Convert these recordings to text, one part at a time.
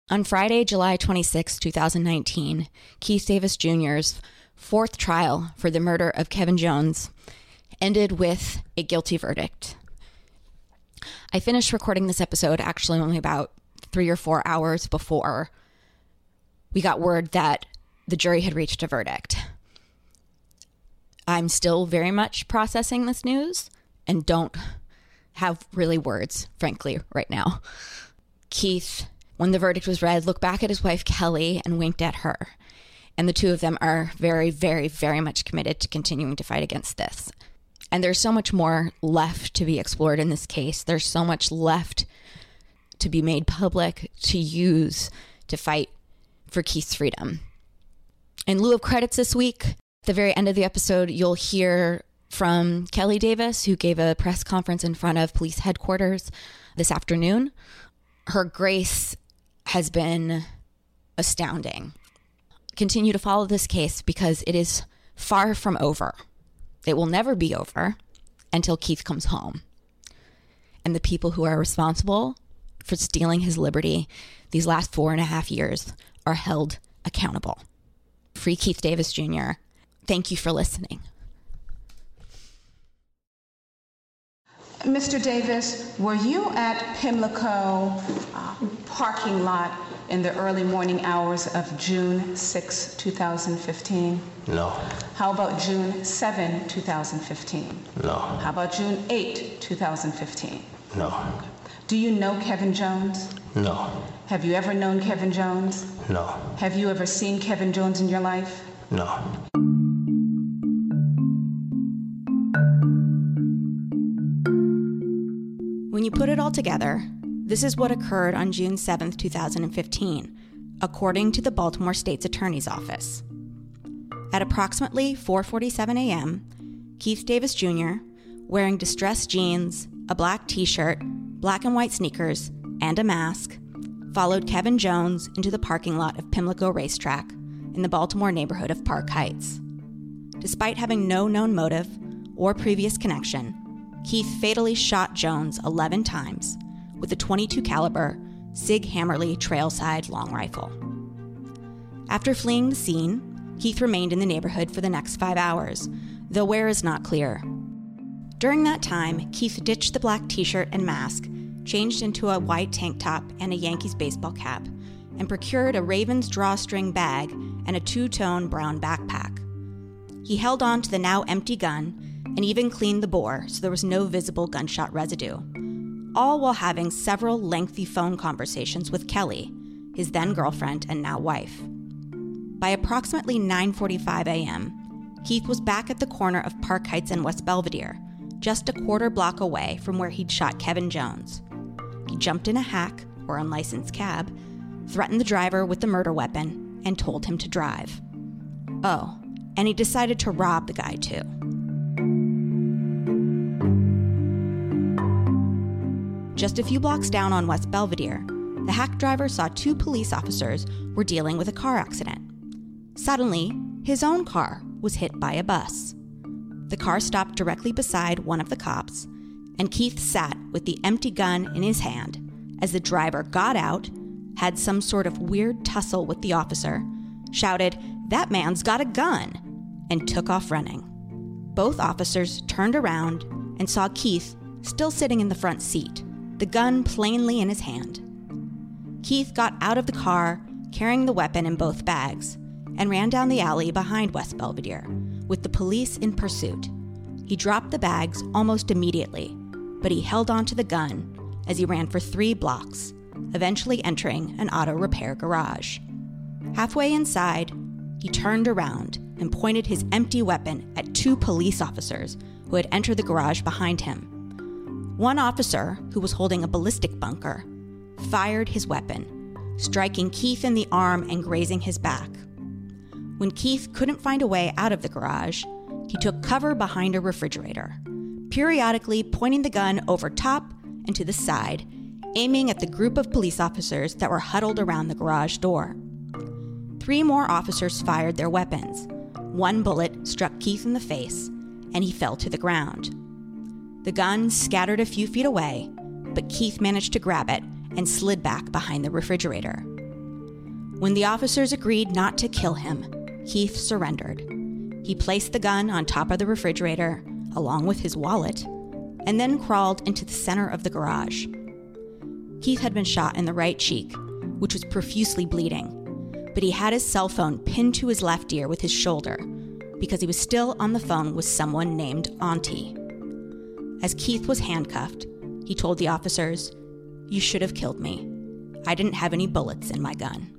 On Friday, July 26, 2019, Keith Davis Jr.'s fourth trial for the murder of Kevin Jones ended with a guilty verdict. I finished recording this episode actually only about 3 or 4 hours before we got word that the jury had reached a verdict. I'm still very much processing this news and don't have really words, frankly, right now. Keith, when the verdict was read, looked back at his wife, Kelly, and winked at her. And the two of them are very, very, very much committed to continuing to fight against this. And there's so much more left to be explored in this case. There's so much left to be made public, to use to fight for Keith's freedom. In lieu of credits this week, at the very end of the episode, you'll hear from Kelly Davis, who gave a press conference in front of police headquarters this afternoon. Her grace has been astounding. Continue to follow this case because it is far from over. It will never be over until Keith comes home. And the people who are responsible for stealing his liberty these last 4.5 years are held accountable. Free Keith Davis Jr. Thank you for listening. Mr. Davis, were you at Pimlico parking lot in the early morning hours of June 6, 2015? No. How about June 7, 2015? No. How about June 8, 2015? No. Do you know Kevin Jones? No. Have you ever known Kevin Jones? No. Have you ever seen Kevin Jones in your life? No. When you put it all together, this is what occurred on June 7th, 2015, according to the Baltimore State's Attorney's Office. At approximately 4:47 a.m., Keith Davis Jr., wearing distressed jeans, a black t-shirt, black and white sneakers, and a mask, followed Kevin Jones into the parking lot of Pimlico Racetrack in the Baltimore neighborhood of Park Heights. Despite having no known motive or previous connection, Keith fatally shot Jones 11 times with a .22 caliber Sig Hammerly trailside long rifle. After fleeing the scene, Keith remained in the neighborhood for the next 5 hours, though where is not clear. During that time, Keith ditched the black t-shirt and mask, changed into a white tank top and a Yankees baseball cap, and procured a Ravens drawstring bag and a two-tone brown backpack. He held on to the now empty gun and even cleaned the bore so there was no visible gunshot residue, all while having several lengthy phone conversations with Kelly, his then-girlfriend and now wife. By approximately 9:45 a.m., Keith was back at the corner of Park Heights and West Belvedere, just a quarter block away from where he'd shot Kevin Jones. He jumped in a hack, or unlicensed cab, threatened the driver with the murder weapon, and told him to drive. Oh, and he decided to rob the guy too. Just a few blocks down on West Belvedere, the hack driver saw 2 police officers were dealing with a car accident. Suddenly, his own car was hit by a bus. The car stopped directly beside one of the cops, and Keith sat with the empty gun in his hand as the driver got out, had some sort of weird tussle with the officer, shouted, "That man's got a gun," and took off running. Both officers turned around and saw Keith still sitting in the front seat, the gun plainly in his hand. Keith got out of the car, carrying the weapon in both bags, and ran down the alley behind West Belvedere, with the police in pursuit. He dropped the bags almost immediately, but he held onto the gun as he ran for 3 blocks, eventually entering an auto repair garage. Halfway inside, he turned around and pointed his empty weapon at 2 police officers who had entered the garage behind him. One officer, who was holding a ballistic bunker, fired his weapon, striking Keith in the arm and grazing his back. When Keith couldn't find a way out of the garage, he took cover behind a refrigerator, periodically pointing the gun over top and to the side, aiming at the group of police officers that were huddled around the garage door. 3 more officers fired their weapons. 1 bullet struck Keith in the face, and he fell to the ground. The gun scattered a few feet away, but Keith managed to grab it and slid back behind the refrigerator. When the officers agreed not to kill him, Keith surrendered. He placed the gun on top of the refrigerator, along with his wallet, and then crawled into the center of the garage. Keith had been shot in the right cheek, which was profusely bleeding, but he had his cell phone pinned to his left ear with his shoulder because he was still on the phone with someone named Auntie. As Keith was handcuffed, he told the officers, "You should have killed me. I didn't have any bullets in my gun."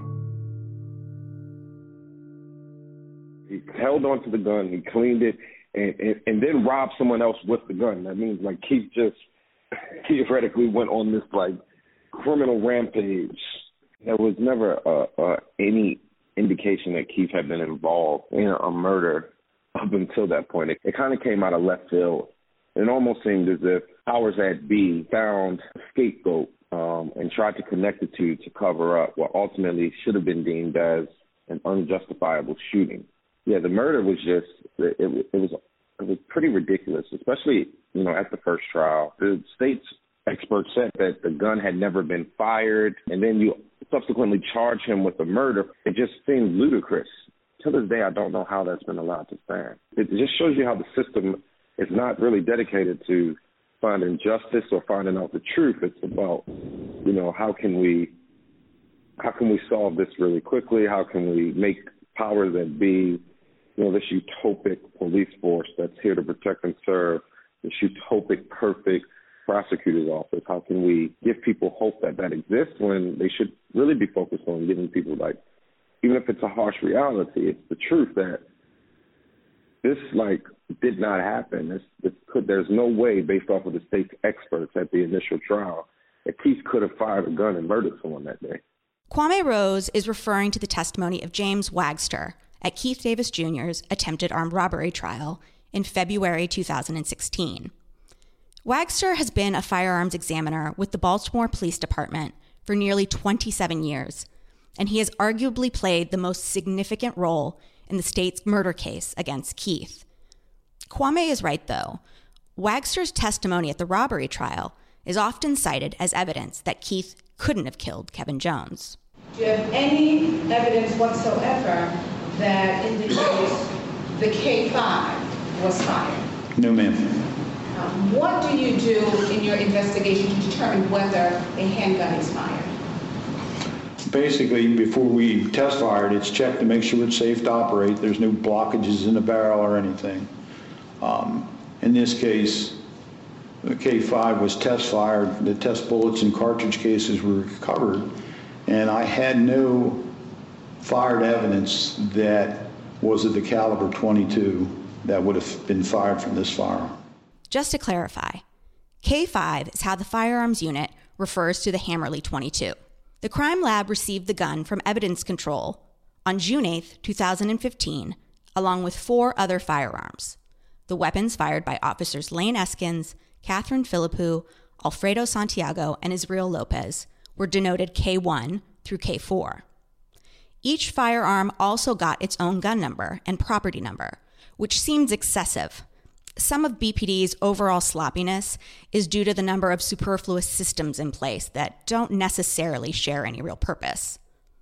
He held onto the gun, he cleaned it, and then robbed someone else with the gun. That means, like, Keith just theoretically went on this, like, criminal rampage. There was never any indication that Keith had been involved in a murder up until that point. It kind of came out of left field. It almost seemed as if powers that be found a scapegoat and tried to connect the two to cover up what ultimately should have been deemed as an unjustifiable shooting. Yeah, the murder was just, it was pretty ridiculous, especially, at the first trial. The state's experts said that the gun had never been fired, and then you subsequently charge him with the murder. It just seemed ludicrous. To this day, I don't know how that's been allowed to stand. It just shows you how the system is not really dedicated to finding justice or finding out the truth. It's about, how can we solve this really quickly? How can we make powers that be, this utopic police force that's here to protect and serve, this utopic, perfect prosecutor's office? How can we give people hope that exists when they should really be focused on giving people, like, even if it's a harsh reality, it's the truth that this, did not happen. There's no way, based off of the state's experts at the initial trial, that Keith could have fired a gun and murdered someone that day. Kwame Rose is referring to the testimony of James Wagster at Keith Davis Jr.'s attempted armed robbery trial in February 2016. Wagster has been a firearms examiner with the Baltimore Police Department for nearly 27 years, and he has arguably played the most significant role in the state's murder case against Keith. Kwame is right, though. Wagster's testimony at the robbery trial is often cited as evidence that Keith couldn't have killed Kevin Jones. Do you have any evidence whatsoever that indicates the K5 was fired? No, ma'am. What do you do in your investigation to determine whether a handgun is fired? Basically, before we test fire it, it's checked to make sure it's safe to operate. There's no blockages in the barrel or anything. In this case, the K5 was test fired. The test bullets and cartridge cases were recovered, and I had no fired evidence that was of the caliber .22 that would have been fired from this firearm. Just to clarify, K5 is how the firearms unit refers to the Hammerly .22. The crime lab received the gun from Evidence Control on June 8, 2015, along with 4 other firearms. The weapons fired by officers Lane Eskins, Catherine Philippou, Alfredo Santiago, and Israel Lopez were denoted K1 through K4. Each firearm also got its own gun number and property number, which seems excessive. Some of BPD's overall sloppiness is due to the number of superfluous systems in place that don't necessarily share any real purpose.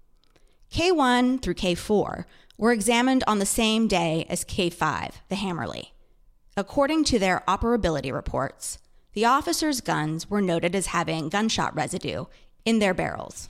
K1 through K4 were examined on the same day as K5, the Hammerly. According to their operability reports, the officers' guns were noted as having gunshot residue in their barrels.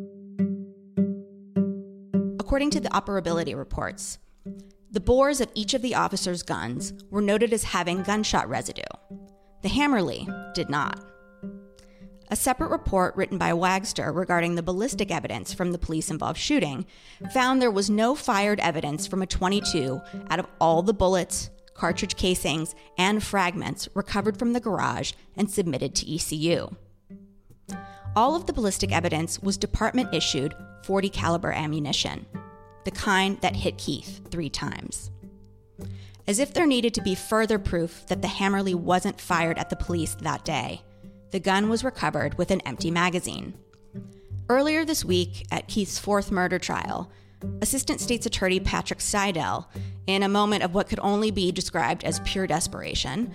According to the operability reports, the bores of each of the officers' guns were noted as having gunshot residue. The Hammerly did not. A separate report written by Wagster regarding the ballistic evidence from the police-involved shooting found there was no fired evidence from a .22 out of all the bullets, cartridge casings, and fragments recovered from the garage and submitted to ECU. All of the ballistic evidence was department-issued .40 caliber ammunition, the kind that hit Keith 3 times. As if there needed to be further proof that the Hammerly wasn't fired at the police that day, the gun was recovered with an empty magazine. Earlier this week, at Keith's 4th murder trial, Assistant State's Attorney Patrick Seidel, in a moment of what could only be described as pure desperation,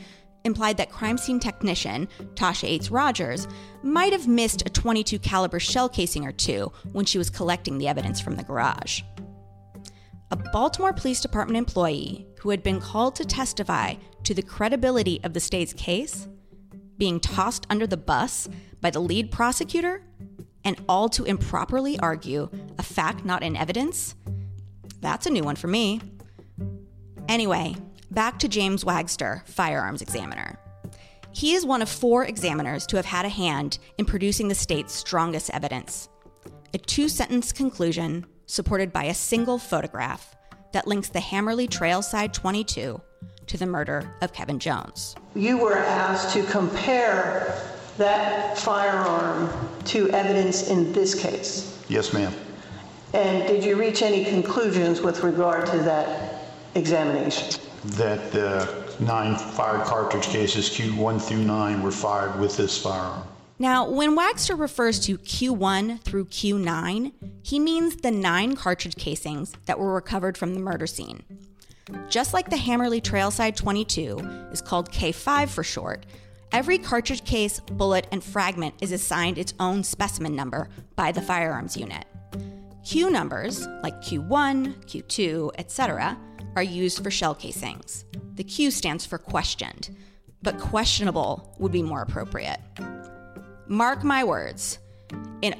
implied that crime scene technician Tasha Ates Rogers might have missed a .22 caliber shell casing or two when she was collecting the evidence from the garage. A Baltimore Police Department employee who had been called to testify to the credibility of the state's case, being tossed under the bus by the lead prosecutor, and all to improperly argue a fact not in evidence? That's a new one for me. Anyway, back to James Wagster, firearms examiner. He is one of 4 examiners to have had a hand in producing the state's strongest evidence. A 2-sentence conclusion supported by a single photograph that links the Hammerly Trailside .22 to the murder of Kevin Jones. You were asked to compare that firearm to evidence in this case. Yes, ma'am. And did you reach any conclusions with regard to that examination? That the 9 fired cartridge cases, Q1 through 9, were fired with this firearm. Now, when Wagster refers to Q1 through Q9, he means the 9 cartridge casings that were recovered from the murder scene. Just like the Hammerly Trailside .22 is called K5 for short, every cartridge case, bullet, and fragment is assigned its own specimen number by the firearms unit. Q numbers, like Q1, Q2, etc., are used for shell casings. The Q stands for questioned, but questionable would be more appropriate. Mark my words, in,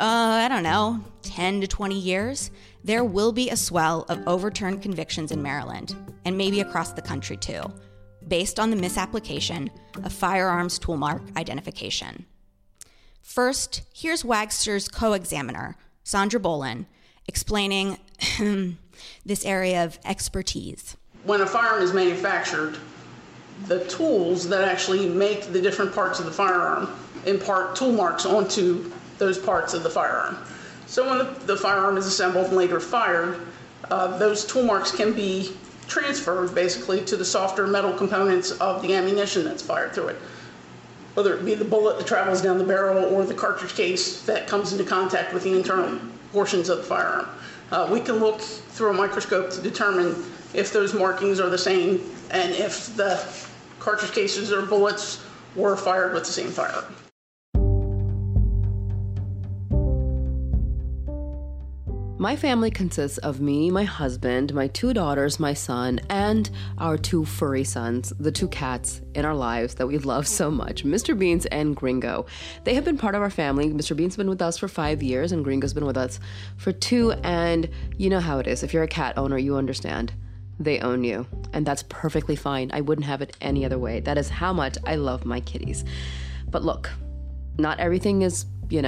10 to 20 years, there will be a swell of overturned convictions in Maryland, and maybe across the country too, based on the misapplication of firearms toolmark identification. First, here's Wagster's co-examiner, Sandra Bolin, explaining this area of expertise. When a firearm is manufactured, the tools that actually make the different parts of the firearm impart tool marks onto those parts of the firearm. So when the firearm is assembled and later fired, those tool marks can be transferred basically to the softer metal components of the ammunition that's fired through it, whether it be the bullet that travels down the barrel or the cartridge case that comes into contact with the internal portions of the firearm. We can look through a microscope to determine if those markings are the same and if the cartridge cases or bullets were fired with the same firearm. My family consists of me, my husband, my 2 daughters, my son, and our 2 furry sons, the 2 cats in our lives that we love so much, Mr. Beans and Gringo. They have been part of our family. Mr. Beans has been with us for 5 years, and Gringo's been with us for 2, and you know how it is. If you're a cat owner, you understand. They own you, and that's perfectly fine. I wouldn't have it any other way. That is how much I love my kitties. But look, not everything is,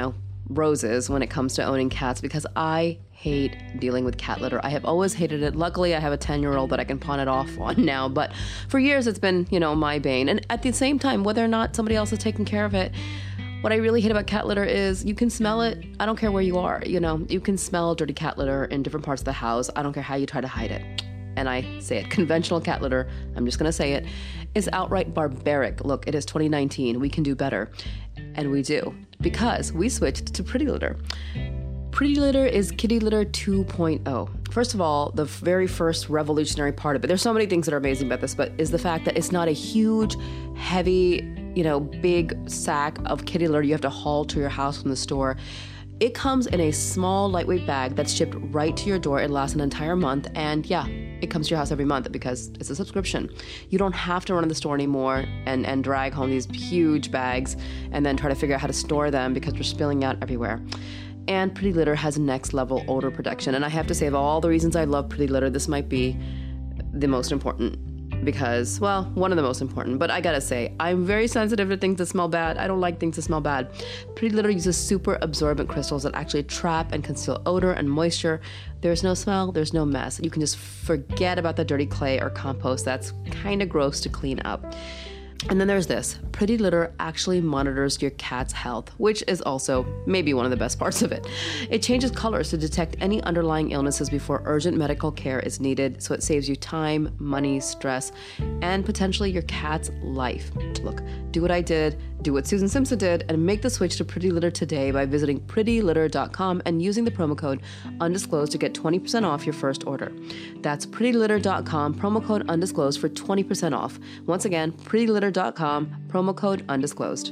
roses when it comes to owning cats, because I hate dealing with cat litter. I have always hated it. Luckily, I have a 10-year-old that I can pawn it off on now, but for years it's been, my bane. And at the same time, whether or not somebody else is taking care of it, what I really hate about cat litter is you can smell it. I don't care where you are, you can smell dirty cat litter in different parts of the house. I don't care how you try to hide it. And I say it, conventional cat litter, I'm just gonna say it, is outright barbaric. Look, it is 2019, we can do better. And we do, because we switched to Pretty Litter. Pretty Litter is kitty litter 2.0. First of all, the very first revolutionary part of it, there's so many things that are amazing about this, but is the fact that it's not a huge, heavy, big sack of kitty litter you have to haul to your house from the store. It comes in a small, lightweight bag that's shipped right to your door. It lasts an entire month, and yeah, it comes to your house every month because it's a subscription. You don't have to run to the store anymore and drag home these huge bags and then try to figure out how to store them because they're spilling out everywhere. And Pretty Litter has next level odor protection. And I have to say, of all the reasons I love Pretty Litter, this might be the most important because, well, one of the most important. But I gotta say, I'm very sensitive to things that smell bad. I don't like things that smell bad. Pretty Litter uses super absorbent crystals that actually trap and conceal odor and moisture. There's no smell, there's no mess. You can just forget about the dirty clay or compost that's kind of gross to clean up. And then there's this. Pretty Litter actually monitors your cat's health, which is also maybe one of the best parts of it. It changes colors to detect any underlying illnesses before urgent medical care is needed, so it saves you time, money, stress, and potentially your cat's life. Look, do what I did, Do what Susan Simpson did and make the switch to Pretty Litter today by visiting prettylitter.com and using the promo code undisclosed to get 20% off your first order. That's prettylitter.com, promo code undisclosed for 20% off. Once again, prettylitter.com, promo code undisclosed.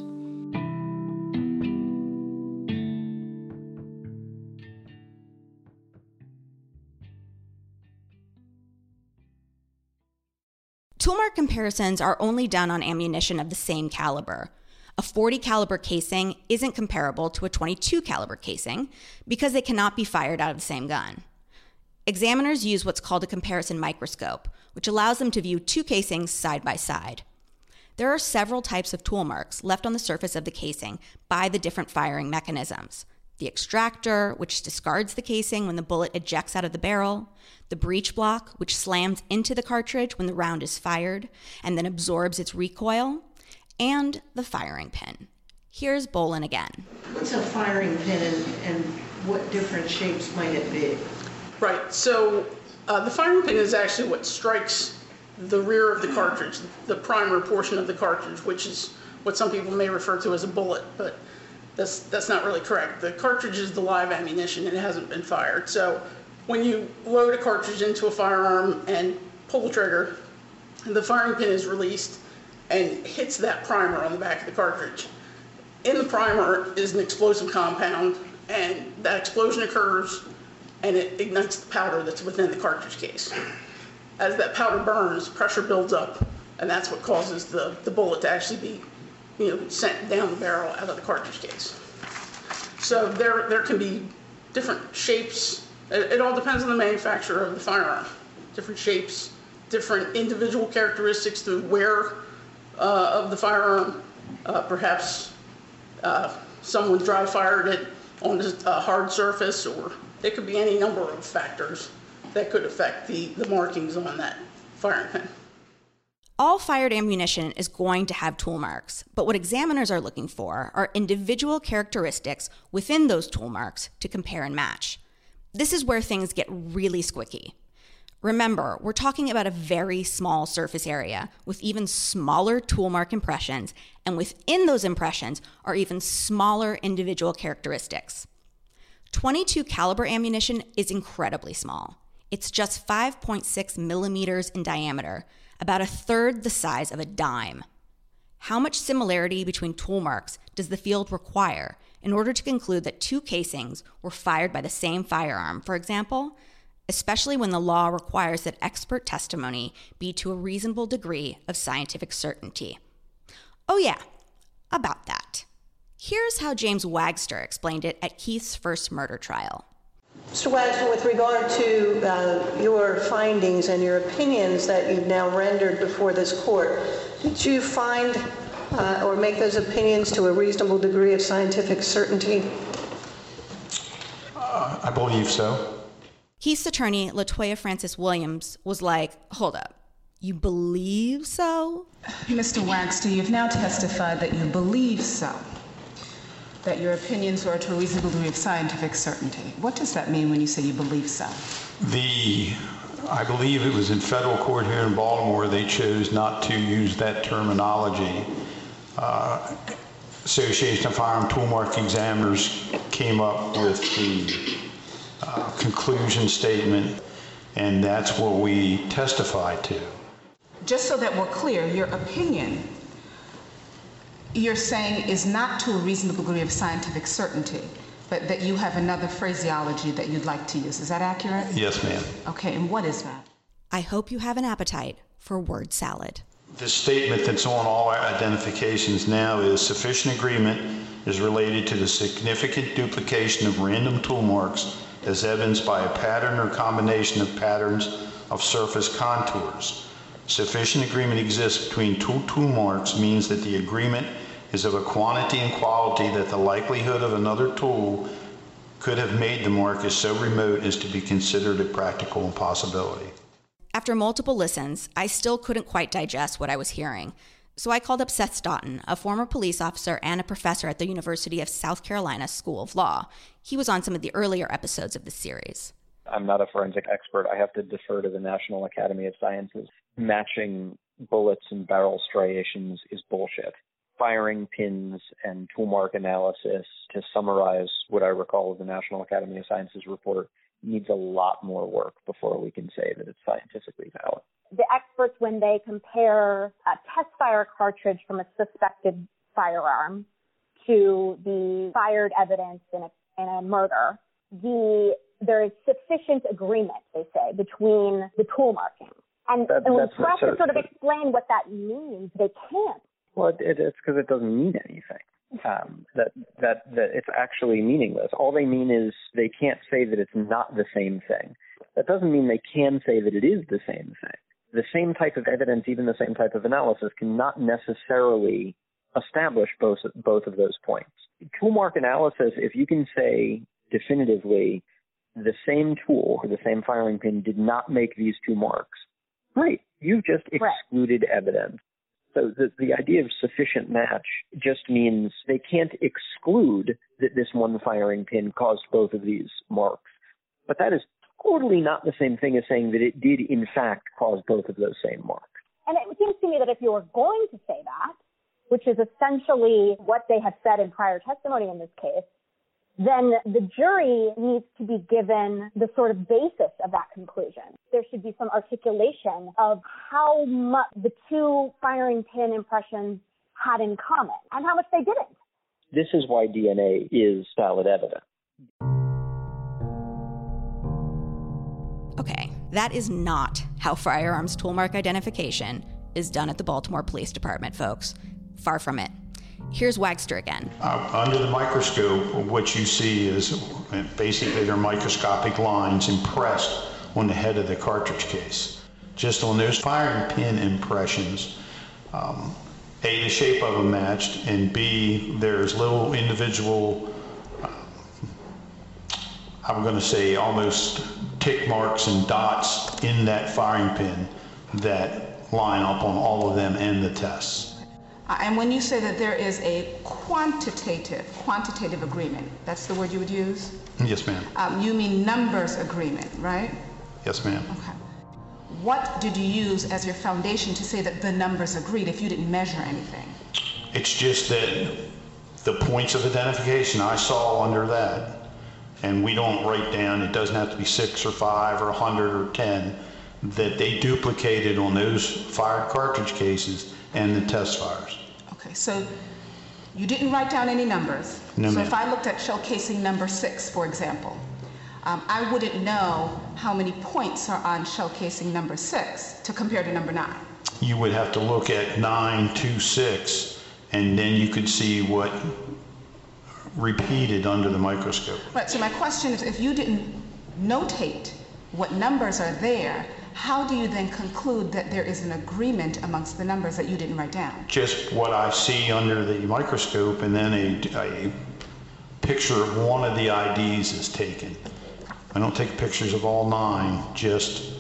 Tool mark comparisons are only done on ammunition of the same caliber. A .40 caliber casing isn't comparable to a .22 caliber casing because they cannot be fired out of the same gun. Examiners use what's called a comparison microscope, which allows them to view two casings side by side. There are several types of tool marks left on the surface of the casing by the different firing mechanisms. The extractor, which discards the casing when the bullet ejects out of the barrel, the breech block, which slams into the cartridge when the round is fired and then absorbs its recoil, and the firing pin. Here's Bolin again. What's a firing pin and what different shapes might it be? Right, so the firing pin is actually what strikes the rear of the cartridge, the primer portion of the cartridge, which is what some people may refer to as a bullet, but that's not really correct. The cartridge is the live ammunition and it hasn't been fired. So when you load a cartridge into a firearm and pull the trigger, the firing pin is released and hits that primer on the back of the cartridge. In the primer is an explosive compound, and that explosion occurs and it ignites the powder that's within the cartridge case. As that powder burns, pressure builds up, and that's what causes the bullet to actually be sent down the barrel out of the cartridge case. So there can be different shapes. It all depends on the manufacturer of the firearm. Different shapes, different individual characteristics to the wear of the firearm. Perhaps someone dry fired it on a hard surface, or it could be any number of factors that could affect the markings on that firing pin. All fired ammunition is going to have tool marks, but what examiners are looking for are individual characteristics within those tool marks to compare and match. This is where things get really squicky. Remember, we're talking about a very small surface area with even smaller tool mark impressions, and within those impressions are even smaller individual characteristics. .22 caliber ammunition is incredibly small. It's just 5.6 millimeters in diameter, about a third the size of a dime. How much similarity between tool marks does the field require in order to conclude that two casings were fired by the same firearm, for example, especially when the law requires that expert testimony be to a reasonable degree of scientific certainty? Oh yeah, about that. Here's how James Wagster explained it at Keith's first murder trial. Mr. Wagster, with regard to your findings and your opinions that you've now rendered before this court, did you find or make those opinions to a reasonable degree of scientific certainty? I believe so. Keith's attorney, LaToya Francis Williams, was like, hold up, you believe so? Mr. Wagster, you've now testified that you believe so, that your opinions are to a reasonable degree of scientific certainty. What does that mean when you say you believe so? I believe it was in federal court here in Baltimore, they chose not to use that terminology. Association of Firearm Tool Mark Examiners came up with the conclusion statement, and that's what we testified to. Just so that we're clear, your opinion, you're saying, is not to a reasonable degree of scientific certainty, but that you have another phraseology that you'd like to use. Is that accurate? Yes, ma'am. Okay, and what is that? I hope you have an appetite for word salad. The statement that's on all our identifications now is sufficient agreement is related to the significant duplication of random tool marks as evidenced by a pattern or combination of patterns of surface contours. Sufficient agreement exists between two tool marks means that the agreement is of a quantity and quality that the likelihood of another tool could have made the mark is so remote as to be considered a practical impossibility. After multiple listens, I still couldn't quite digest what I was hearing. So I called up Seth Stoughton, a former police officer and a professor at the University of South Carolina School of Law. He was on some of the earlier episodes of this series. I'm not a forensic expert. I have to defer to the National Academy of Sciences. Matching bullets and barrel striations is bullshit. firing pins and tool mark analysis, to summarize what I recall of the National Academy of Sciences report, needs a lot more work before we can say that it's scientifically valid. The experts, when they compare a test fire cartridge from a suspected firearm to the fired evidence in a murder, there is sufficient agreement, they say, between the tool marking. And when pressed to sort of explain what that means, they can't. Well, it's because it doesn't mean anything. That it's actually meaningless. All they mean is they can't say that it's not the same thing. That doesn't mean they can say that it is the same thing. The same type of evidence, even the same type of analysis, cannot necessarily establish both of those points. Tool mark analysis, if you can say definitively the same tool or the same firing pin did not make these two marks, right, you've just excluded evidence. So the idea of sufficient match just means they can't exclude that this one firing pin caused both of these marks. But that is totally not the same thing as saying that it did, in fact, cause both of those same marks. And it seems to me that if you were going to say that, which is essentially what they have said in prior testimony in this case, then the jury needs to be given the sort of basis of that conclusion. There should be some articulation of how much the two firing pin impressions had in common and how much they didn't. This is why DNA is valid evidence. Okay, that is not how firearms tool mark identification is done at the Baltimore Police Department, folks. Far from it. Here's Wagster again. Under the microscope, what you see is basically they're microscopic lines impressed on the head of the cartridge case. Just on those firing pin impressions, A, the shape of them matched, and B, there's little individual, I'm going to say almost tick marks and dots in that firing pin that line up on all of them and the tests. And when you say that there is a quantitative agreement, that's the word you would use? Yes, ma'am. You mean numbers agreement, right? Yes, ma'am. Okay. What did you use as your foundation to say that the numbers agreed if you didn't measure anything? It's just that the points of identification I saw under that, and we don't write down, it doesn't have to be 6 or 5 or 100 or 10, that they duplicated on those fired cartridge cases and the test fires. Okay, so you didn't write down any numbers. No, so ma'am. if I looked at shell casing number 6, for example, I wouldn't know how many points are on shell casing number 6 to compare to number 9. You would have to look at 926, and then you could see what repeated under the microscope. Right, so my question is, if you didn't notate what numbers are there, how do you then conclude that there is an agreement amongst the numbers that you didn't write down? Just what I see under the microscope, and then a picture of one of the IDs is taken. I don't take pictures of all 9, just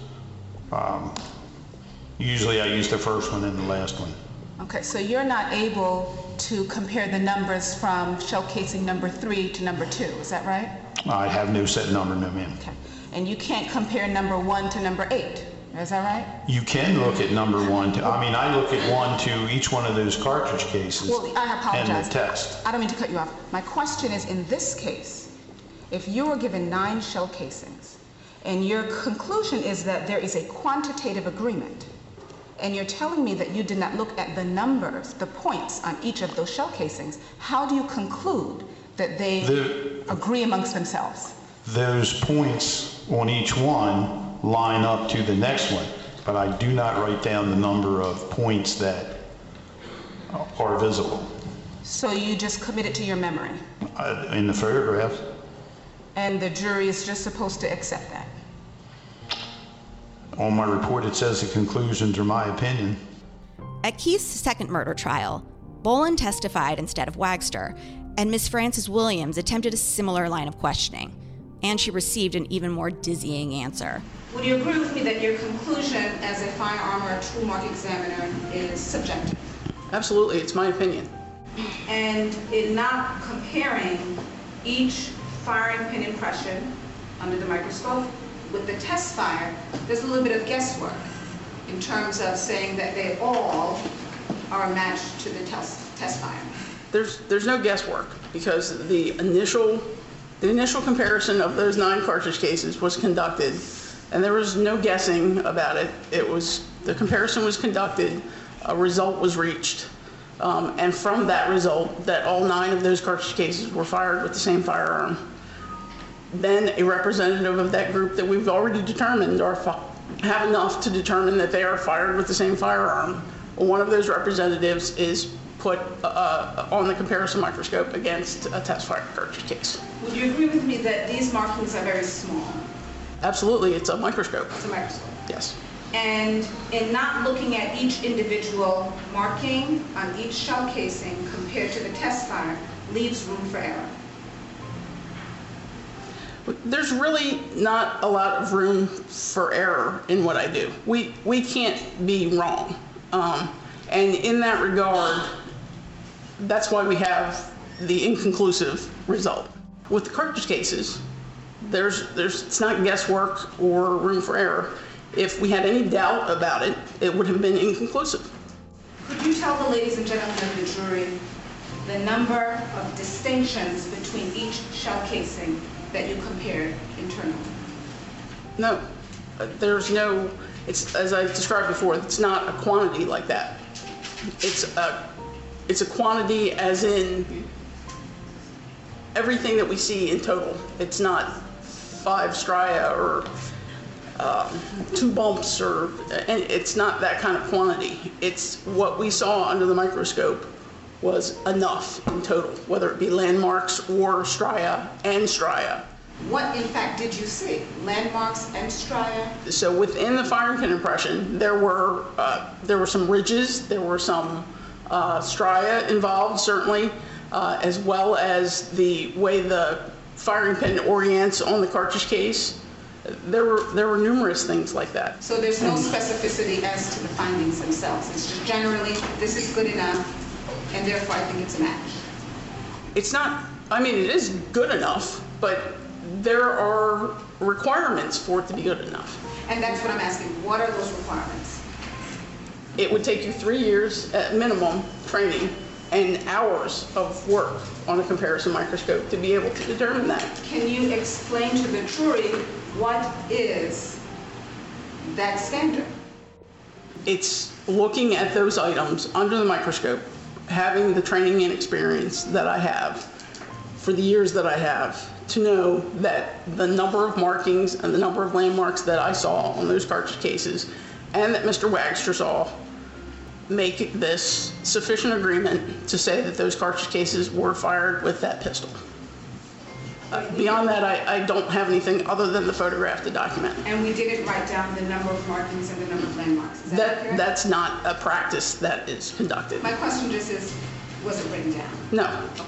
usually I use the first one and the last one. Okay, so you're not able to compare the numbers from shell casing number 3 to number 2, is that right? I have no set number, no ma'am. Okay, and you can't compare number 1 to number 8, is that right? You can look at number 1 to, I look at 1 to each one of those cartridge cases. Well, I apologize. And the test. I don't mean to cut you off. My question is, in this case, if you were given 9 shell casings and your conclusion is that there is a quantitative agreement, and you're telling me that you did not look at the numbers, the points on each of those shell casings, how do you conclude that they agree amongst themselves? Those points on each one line up to the next one, but I do not write down the number of points that are visible. So you just commit it to your memory? In the photographs. And the jury is just supposed to accept that? On my report, it says the conclusions are my opinion. At Keith's second murder trial, Boland testified instead of Wagster, and Miss Frances Williams attempted a similar line of questioning, and she received an even more dizzying answer. Would you agree with me that your conclusion as a firearm or a tool mark examiner is subjective? Absolutely, it's my opinion. And in not comparing each firing pin impression under the microscope with the test fire, there's a little bit of guesswork in terms of saying that they all are matched to the test test fire? There's no guesswork, because the initial comparison of those 9 cartridge cases was conducted, and there was no guessing about it. The comparison was conducted, a result was reached, and from that result, that all 9 of those cartridge cases were fired with the same firearm. Then a representative of that group that we've already determined have enough to determine that they are fired with the same firearm. One of those representatives is put on the comparison microscope against a test fire cartridge case. Would you agree with me that these markings are very small? Absolutely, it's a microscope. It's a microscope. Yes. And in not looking at each individual marking on each shell casing compared to the test fire leaves room for error. There's really not a lot of room for error in what I do. We can't be wrong. And in that regard, that's why we have the inconclusive result. With the cartridge cases, it's not guesswork or room for error. If we had any doubt about it, it would have been inconclusive. Could you tell the ladies and gentlemen of the jury the number of distinctions between each shell casing that you compared internally? No, there's no, it's, as I described before, it's not a quantity like that. It's a quantity as in everything that we see in total. It's not 5 stria or 2 bumps, and it's not that kind of quantity. It's what we saw under the microscope was enough in total, whether it be landmarks or stria and stria. What, in fact, did you see? Landmarks and stria? So within the firing pin impression, there were some ridges, there were some stria involved, certainly, as well as the way the firing pin orients on the cartridge case. There were numerous things like that. So there's no specificity as to the findings themselves. It's just generally, this is good enough, and therefore I think it's a match. It's not, I mean, it is good enough, but there are requirements for it to be good enough. And that's what I'm asking. What are those requirements? It would take you 3 years at minimum training and hours of work on a comparison microscope to be able to determine that. Can you explain to the jury what is that standard? It's looking at those items under the microscope, having the training and experience that I have for the years that I have, to know that the number of markings and the number of landmarks that I saw on those cartridge cases and that Mr. Wagster saw make this sufficient agreement to say that those cartridge cases were fired with that pistol. Beyond that, I don't have anything other than the photograph to document. And we didn't write down the number of markings and the number of landmarks. Is that accurate? That's not a practice that is conducted. My question just is, was it written down? No. Okay.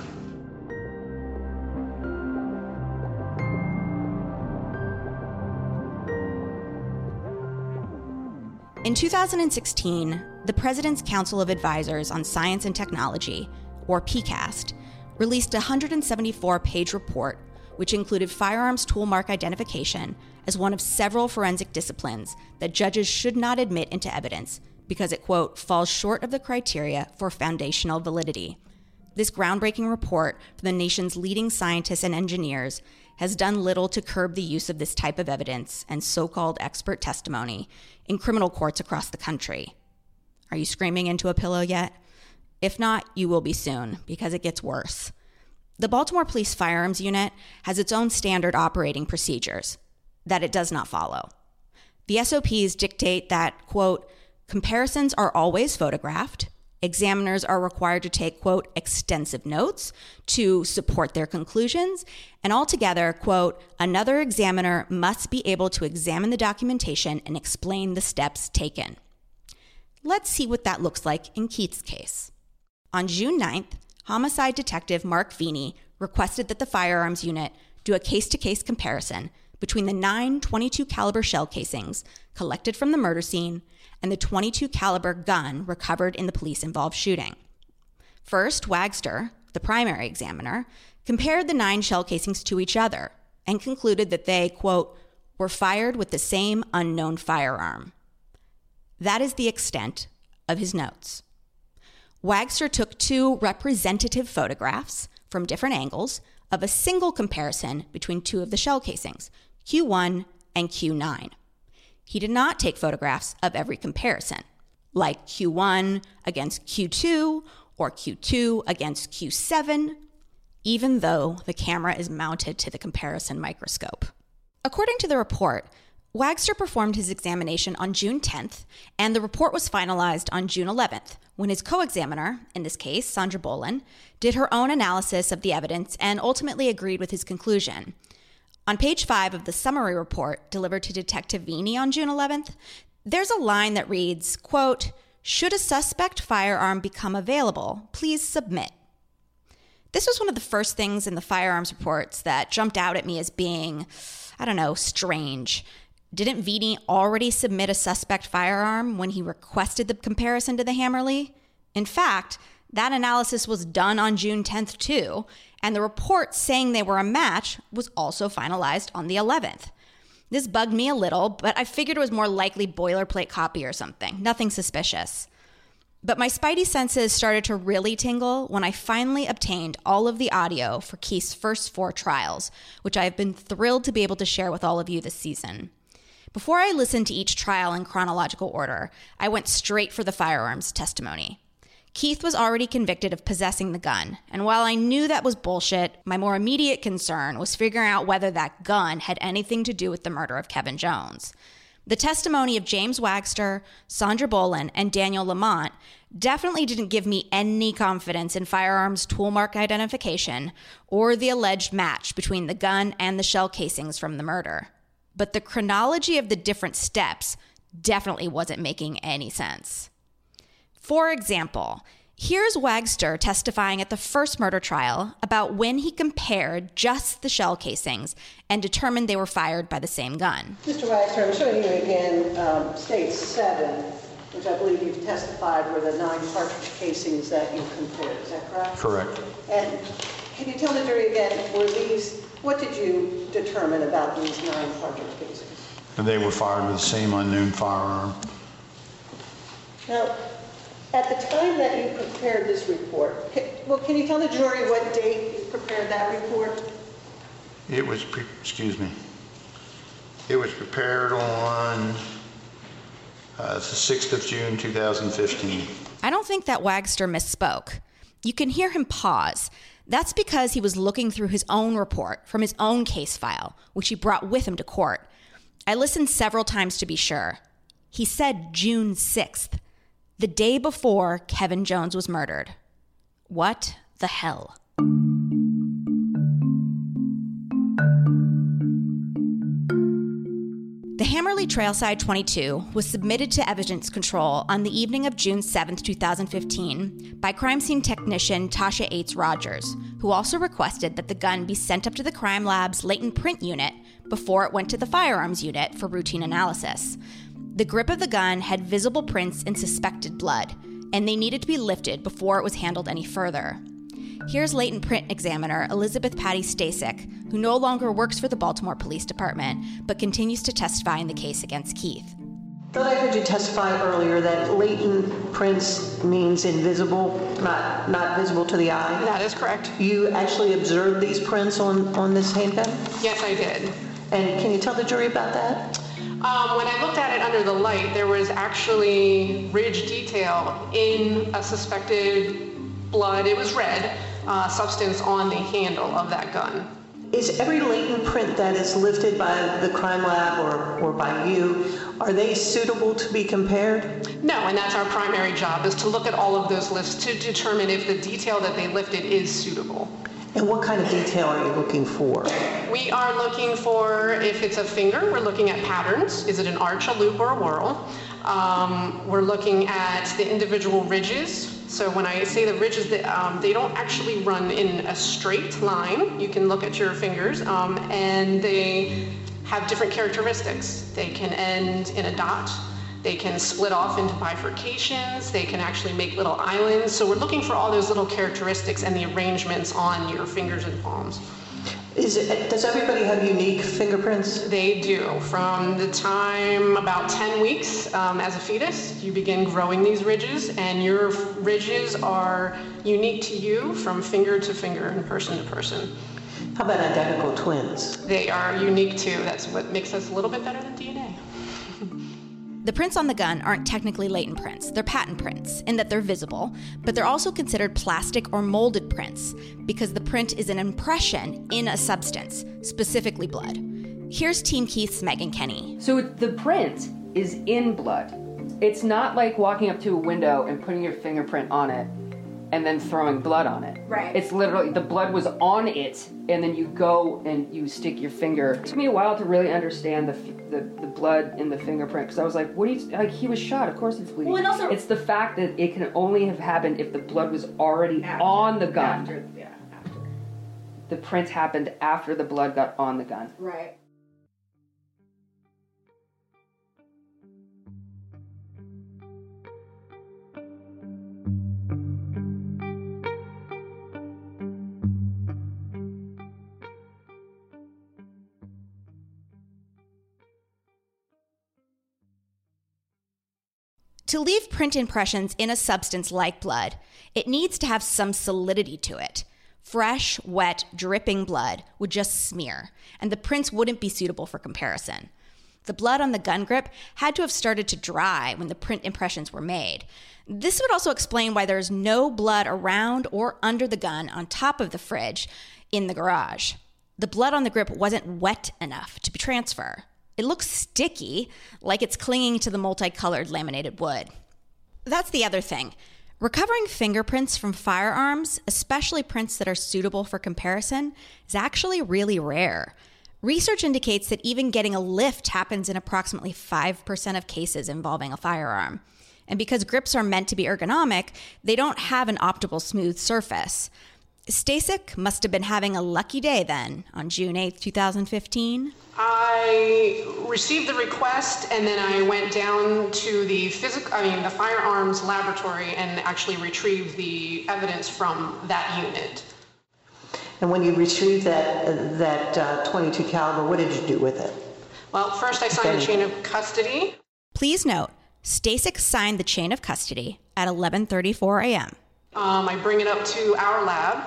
In 2016, the President's Council of Advisors on Science and Technology, or PCAST, released a 174-page report which included firearms tool mark identification as one of several forensic disciplines that judges should not admit into evidence because it, quote, falls short of the criteria for foundational validity. This groundbreaking report from the nation's leading scientists and engineers has done little to curb the use of this type of evidence and so-called expert testimony in criminal courts across the country. Are you screaming into a pillow yet? If not, you will be soon, because it gets worse. The Baltimore Police Firearms Unit has its own standard operating procedures that it does not follow. The SOPs dictate that, quote, comparisons are always photographed. Examiners are required to take, quote, extensive notes to support their conclusions. And altogether, quote, another examiner must be able to examine the documentation and explain the steps taken. Let's see what that looks like in Keith's case. On June 9th, homicide detective Mark Feeney requested that the firearms unit do a case-to-case comparison between the 9 .22 caliber shell casings collected from the murder scene and the .22 caliber gun recovered in the police-involved shooting. First, Wagster, the primary examiner, compared the 9 shell casings to each other and concluded that they, quote, were fired with the same unknown firearm. That is the extent of his notes. Wagster took 2 representative photographs from different angles of a single comparison between 2 of the shell casings, Q1 and Q9. He did not take photographs of every comparison, like Q1 against Q2 or Q2 against Q7, even though the camera is mounted to the comparison microscope. According to the report, Wagster performed his examination on June 10th, and the report was finalized on June 11th, when his co-examiner, in this case, Sandra Bolin, did her own analysis of the evidence and ultimately agreed with his conclusion. On page 5 of the summary report delivered to Detective Vini on June 11th, there's a line that reads, quote, "Should a suspect firearm become available, please submit." This was one of the first things in the firearms reports that jumped out at me as being, strange. Didn't Vini already submit a suspect firearm when he requested the comparison to the Hammerly? In fact, that analysis was done on June 10th too, and the report saying they were a match was also finalized on the 11th. This bugged me a little, but I figured it was more likely boilerplate copy or something, nothing suspicious. But my spidey senses started to really tingle when I finally obtained all of the audio for Keith's first 4 trials, which I have been thrilled to be able to share with all of you this season. Before I listened to each trial in chronological order, I went straight for the firearms testimony. Keith was already convicted of possessing the gun, and while I knew that was bullshit, my more immediate concern was figuring out whether that gun had anything to do with the murder of Kevin Jones. The testimony of James Wagster, Sandra Bolin, and Daniel Lamont definitely didn't give me any confidence in firearms tool mark identification or the alleged match between the gun and the shell casings from the murder. But the chronology of the different steps definitely wasn't making any sense. For example, here's Wagster testifying at the first murder trial about when he compared just the shell casings and determined they were fired by the same gun. Mr. Wagster, I'm showing you again stage 7, which I believe you've testified were the 9 cartridge casings that you compared. Is that correct? Correct. And can you tell the jury again, what did you determine about these 9 cartridge casings? And they were fired with the same unknown firearm. Now, at the time that you prepared this report, can you tell the jury what date you prepared that report? It was prepared on the 6th of June, 2015. I don't think that Wagster misspoke. You can hear him pause. That's because he was looking through his own report from his own case file, which he brought with him to court. I listened several times to be sure. He said June 6th, the day before Kevin Jones was murdered. What the hell? The Hammerly Trailside 22 was submitted to evidence control on the evening of June 7, 2015, by crime scene technician Tasha Aites Rogers, who also requested that the gun be sent up to the crime lab's latent print unit before it went to the firearms unit for routine analysis. The grip of the gun had visible prints in suspected blood, and they needed to be lifted before it was handled any further. Here's latent print examiner Elizabeth Patty Stasek, who no longer works for the Baltimore Police Department, but continues to testify in the case against Keith. I thought I heard you testify earlier that latent prints means invisible, not visible to the eye. That is correct. You actually observed these prints on this handgun? Yes, I did. And can you tell the jury about that? When I looked at it under the light, there was actually ridge detail in a suspected blood, it was red, substance on the handle of that gun. Is every latent print that is lifted by the crime lab or by you, are they suitable to be compared? No, and that's our primary job, is to look at all of those lists to determine if the detail that they lifted is suitable. And what kind of detail are you looking for? We are looking for, if it's a finger, we're looking at patterns. Is it an arch, a loop, or a whorl? We're looking at the individual ridges. So when I say the ridges, they don't actually run in a straight line. You can look at your fingers, and they have different characteristics. They can end in a dot. They can split off into bifurcations. They can actually make little islands. So we're looking for all those little characteristics and the arrangements on your fingers and palms. Does everybody have unique fingerprints? They do. From the time about 10 weeks as a fetus, you begin growing these ridges, and your ridges are unique to you from finger to finger and person to person. How about identical twins? They are unique too. That's what makes us a little bit better than DNA. The prints on the gun aren't technically latent prints, they're patent prints, in that they're visible, but they're also considered plastic or molded prints because the print is an impression in a substance, specifically blood. Here's Team Keith's Megan Kenny. So the print is in blood. It's not like walking up to a window and putting your fingerprint on it and then throwing blood on it. Right. It's literally, the blood was on it, and then you go and you stick your finger. It took me a while to really understand the blood in the fingerprint, because I was like, what do you, like, he was shot, of course it's bleeding. Well, and also, it's the fact that it can only have happened if the blood was already on the gun. After. The print happened after the blood got on the gun. Right. To leave print impressions in a substance like blood, it needs to have some solidity to it. Fresh, wet, dripping blood would just smear, and the prints wouldn't be suitable for comparison. The blood on the gun grip had to have started to dry when the print impressions were made. This would also explain why there's no blood around or under the gun on top of the fridge in the garage. The blood on the grip wasn't wet enough to transfer. It looks sticky, like it's clinging to the multicolored laminated wood. That's the other thing. Recovering fingerprints from firearms, especially prints that are suitable for comparison, is actually really rare. Research indicates that even getting a lift happens in approximately 5% of cases involving a firearm. And because grips are meant to be ergonomic, they don't have an optimal smooth surface. Stasek must have been having a lucky day then, on June 8th, 2015. I received the request, and then I went down to the firearms laboratory and actually retrieved the evidence from that unit. And when you retrieved that 22 caliber, what did you do with it? Well, first I signed a chain of custody. Please note, Stasek signed the chain of custody at 11:34 a.m. I bring it up to our lab.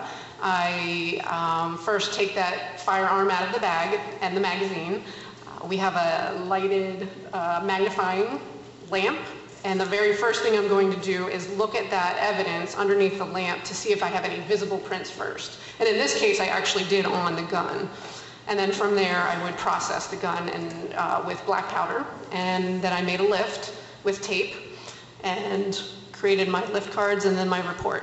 I first take that firearm out of the bag and the magazine. We have a lighted magnifying lamp, and the very first thing I'm going to do is look at that evidence underneath the lamp to see if I have any visible prints first. And in this case, I actually did on the gun. And then from there, I would process the gun with black powder, and then I made a lift with tape and created my lift cards and then my report.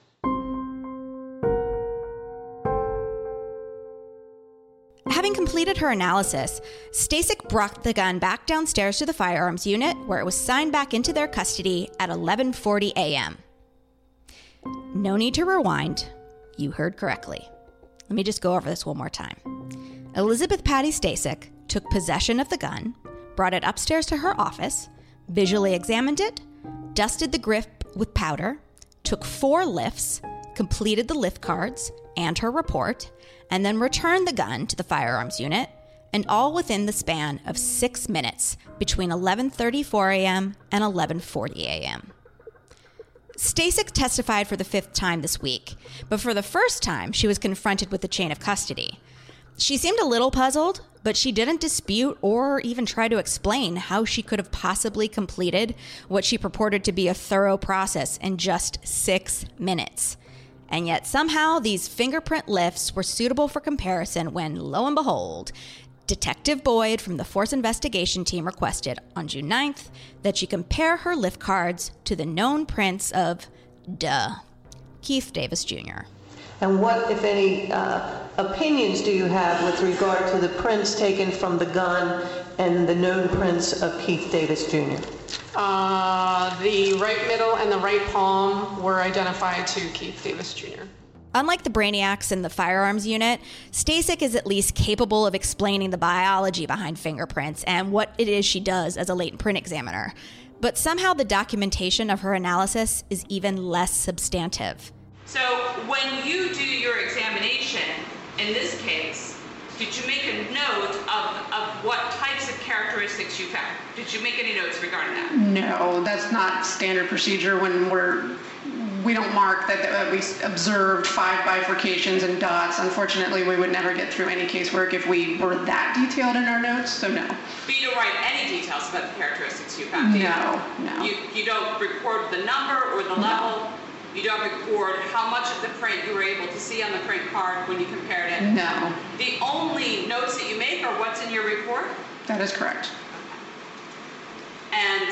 Having completed her analysis, Stasek brought the gun back downstairs to the firearms unit, where it was signed back into their custody at 11:40 a.m. No need to rewind. You heard correctly. Let me just go over this one more time. Elizabeth Patty Stasek took possession of the gun, brought it upstairs to her office, visually examined it, dusted the grip with powder, took 4 lifts, completed the lift cards and her report, and then returned the gun to the firearms unit, and all within the span of 6 minutes between 11:34 a.m. and 11:40 a.m. Stasek testified for the 5th time this week, but for the first time, she was confronted with the chain of custody. She seemed a little puzzled, but she didn't dispute or even try to explain how she could have possibly completed what she purported to be a thorough process in just 6 minutes. And yet somehow these fingerprint lifts were suitable for comparison when, lo and behold, Detective Boyd from the Force Investigation Team requested on June 9th that she compare her lift cards to the known prints of, Keith Davis Jr. And what, if any, opinions do you have with regard to the prints taken from the gun and the known prints of Keith Davis Jr.? The right middle and the right palm were identified to Keith Davis Jr. Unlike the brainiacs in the firearms unit, Stasek is at least capable of explaining the biology behind fingerprints and what it is she does as a latent print examiner. But somehow the documentation of her analysis is even less substantive. So when you do your examination, in this case, did you make a note of what types of characteristics you found? Did you make any notes regarding that? No, that's not standard procedure when we don't mark that we observed 5 bifurcations and dots. Unfortunately, we would never get through any casework if we were that detailed in our notes, so no. But you don't write any details about the characteristics you found, do you? No. You don't record the number or the level? You don't record how much of the print you were able to see on the print card when you compared it? No. The only notes that you make are what's in your report? That is correct. And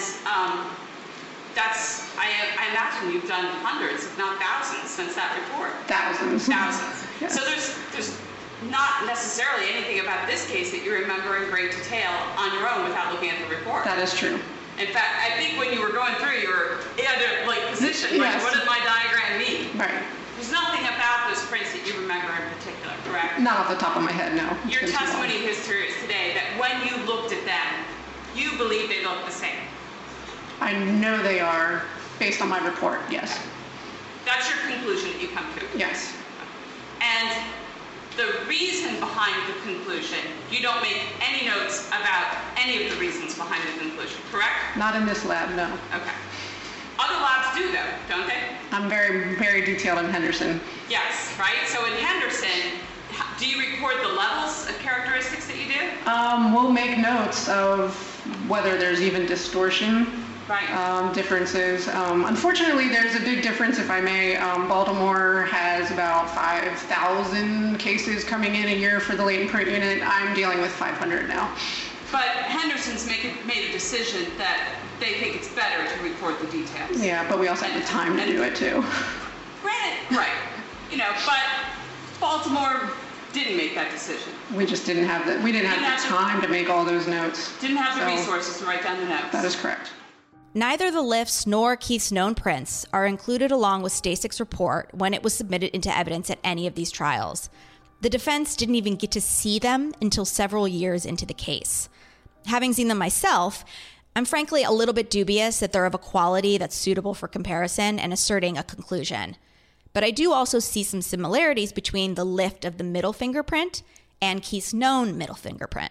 I imagine you've done hundreds, if not thousands, since that report. Thousands. Yes. So there's not necessarily anything about this case that you remember in great detail on your own without looking at the report. That is true. In fact, I think when you were going through your position, yes. What does my diagram mean? Right. There's nothing about those prints that you remember in particular, correct? Not off the top of my head, no. Your testimony history is today that when you looked at them, you believe they look the same. I know they are, based on my report, yes. That's your conclusion that you come to? Yes. And the reason behind the conclusion, you don't make any notes about any of the reasons behind the conclusion, correct? Not in this lab, no. Okay. Other labs do though, don't they? I'm very, very detailed in Henderson. Yes, right? So in Henderson, do you record the levels of characteristics that you do? We'll make notes of whether there's even distortion. Right. Differences. Unfortunately, there's a big difference, if I may. Baltimore has about 5,000 cases coming in a year for the latent print unit. I'm dealing with 500 now. But Henderson's made a decision that they think it's better to record the details. Yeah, but we also have the time to do it too. Granted, right. But Baltimore didn't make that decision. We just didn't have the time to make all those notes. Didn't have the resources to write down the notes. That is correct. Neither the lifts nor Keith's known prints are included along with Stasic's report when it was submitted into evidence at any of these trials. The defense didn't even get to see them until several years into the case. Having seen them myself, I'm frankly a little bit dubious that they're of a quality that's suitable for comparison and asserting a conclusion. But I do also see some similarities between the lift of the middle fingerprint and Keith's known middle fingerprint.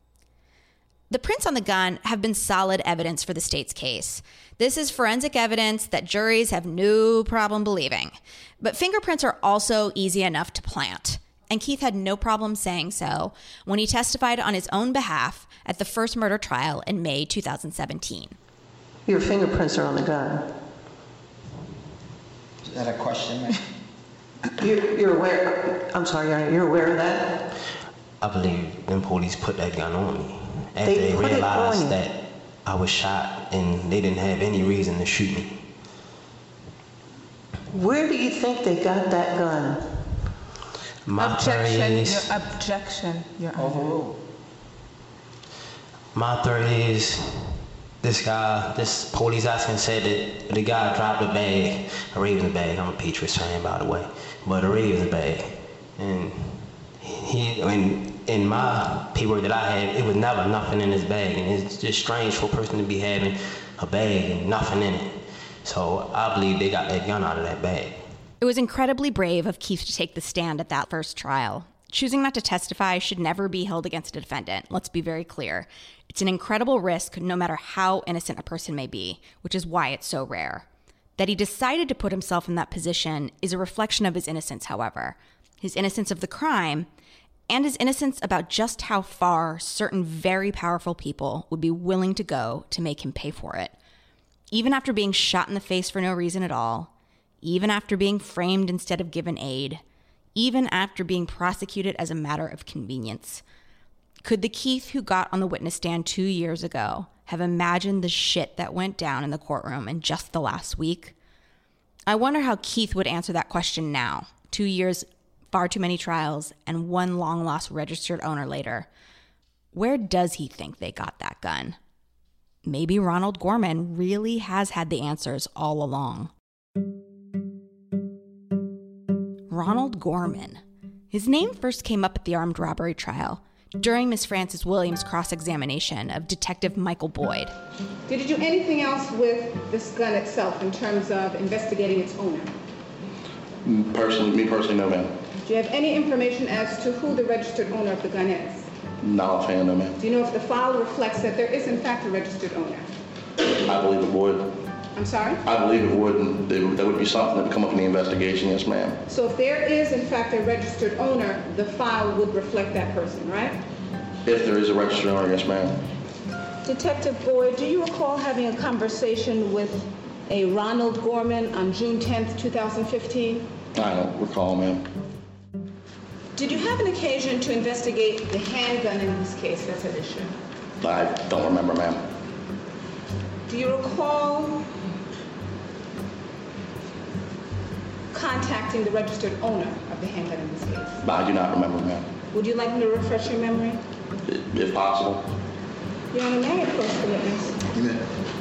The prints on the gun have been solid evidence for the state's case. This is forensic evidence that juries have no problem believing. But fingerprints are also easy enough to plant. And Keith had no problem saying so when he testified on his own behalf at the first murder trial in May 2017. Your fingerprints are on the gun. Is that a question, ma'am? You're aware, I'm sorry, you're aware of that? I believe them police put that gun on me. After they realized that I was shot and they didn't have any reason to shoot me. Where do you think they got that gun? Objection, Your Honor. My theory is this police asking said that the guy dropped a bag, a Ravens bag. I'm a Patriots fan, by the way, but a Ravens bag. And in my paperwork that I had, it was never nothing in his bag. And it's just strange for a person to be having a bag and nothing in it. So I believe they got that gun out of that bag. It was incredibly brave of Keith to take the stand at that first trial. Choosing not to testify should never be held against a defendant. Let's be very clear. It's an incredible risk no matter how innocent a person may be, which is why it's so rare. That he decided to put himself in that position is a reflection of his innocence, however. His innocence of the crime and his innocence about just how far certain very powerful people would be willing to go to make him pay for it. Even after being shot in the face for no reason at all, even after being framed instead of given aid, even after being prosecuted as a matter of convenience. Could the Keith who got on the witness stand 2 years ago have imagined the shit that went down in the courtroom in just the last week? I wonder how Keith would answer that question now, 2 years, far too many trials, and one long-lost registered owner later. Where does he think they got that gun? Maybe Ronald Gorman really has had the answers all along. Ronald Gorman. His name first came up at the armed robbery trial during Miss Frances Williams' cross-examination of Detective Michael Boyd. Did you do anything else with this gun itself in terms of investigating its owner? Me personally, no, ma'am. Did Do you have any information as to who the registered owner of the gun is? Not offhand, no, ma'am. Do you know if the file reflects that there is in fact a registered owner? I believe it would. I'm sorry? I believe it would, and that would be something that would come up in the investigation, yes, ma'am. So if there is in fact a registered owner, the file would reflect that person, right? If there is a registered owner, yes, ma'am. Detective Boyd, do you recall having a conversation with a Ronald Gorman on June 10th, 2015? I don't recall, ma'am. Did you have an occasion to investigate the handgun in this case that's at issue? I don't remember, ma'am. Do you recall contacting the registered owner of the handgun in this case? I do not remember, ma'am. Would you like me to refresh your memory? If possible. Your Honor, may I approach the witness? Amen.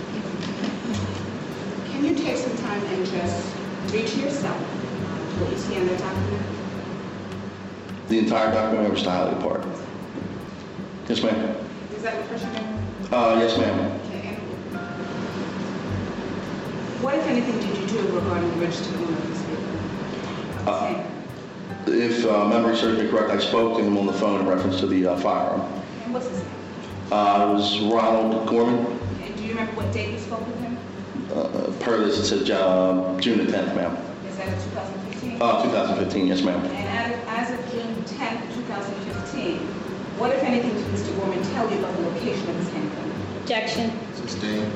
Can you take some time and just read to yourself what you see on the document? The entire document or just the highlighted part? Yes, ma'am. Does that refresh your memory? Yes, ma'am. Okay. What, if anything, did you do regarding the registered owner of this vehicle? If memory serves me correct, I spoke to him on the phone in reference to the firearm. And what's his name? It was Ronald Gorman. And do you remember what date you spoke with him? Per this, it said June the 10th, ma'am. Is that in 2015? 2015, yes, ma'am. And as of June 10th, 2015, what, if anything, did Mr. Gorman tell you about the location of his handgun? Objection. Sustained.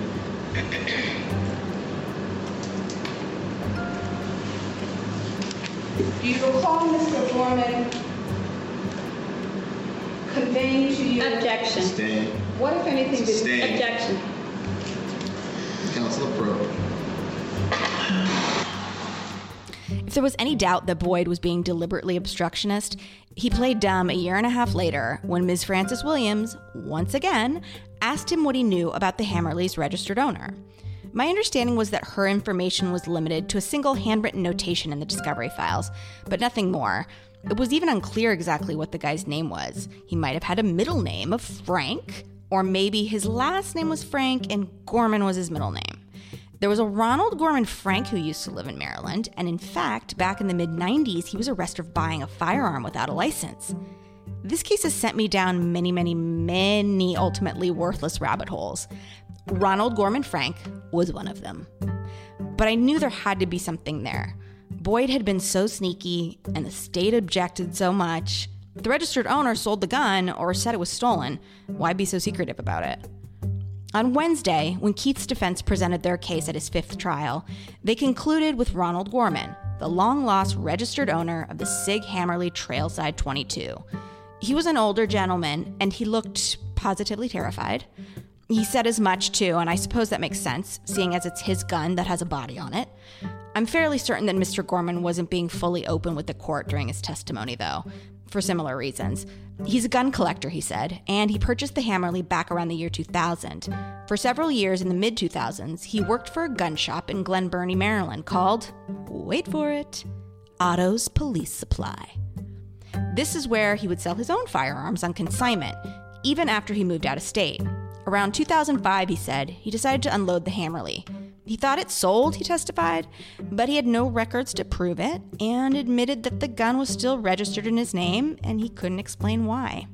Do you recall Mr. Gorman conveying to you? Objection. Sustained. What, if anything, did Sustained. Objection. Counsel approved. If there was any doubt that Boyd was being deliberately obstructionist, he played dumb a year and a half later when Ms. Frances Williams, once again, asked him what he knew about the Hammerleys' registered owner. My understanding was that her information was limited to a single handwritten notation in the discovery files, but nothing more. It was even unclear exactly what the guy's name was. He might have had a middle name of Frank, or maybe his last name was Frank and Gorman was his middle name. There was a Ronald Gorman Frank who used to live in Maryland, and in fact, back in the mid-90s, he was arrested for buying a firearm without a license. This case has sent me down many, many, many ultimately worthless rabbit holes. Ronald Gorman Frank was one of them. But I knew there had to be something there. Boyd had been so sneaky, and the state objected so much. The registered owner sold the gun or said it was stolen. Why be so secretive about it? On Wednesday, when Keith's defense presented their case at his 5th trial, they concluded with Ronald Gorman, the long-lost registered owner of the Sig Hammerley Trailside 22. He was an older gentleman, and he looked positively terrified. He said as much, too, and I suppose that makes sense, seeing as it's his gun that has a body on it. I'm fairly certain that Mr. Gorman wasn't being fully open with the court during his testimony, though, for similar reasons. He's a gun collector, he said, and he purchased the Hammerley back around the year 2000. For several years in the mid-2000s, he worked for a gun shop in Glen Burnie, Maryland called, wait for it, Otto's Police Supply. This is where he would sell his own firearms on consignment, even after he moved out of state. Around 2005, he said, he decided to unload the Hammerley. He thought it sold, he testified, but he had no records to prove it and admitted that the gun was still registered in his name and he couldn't explain why.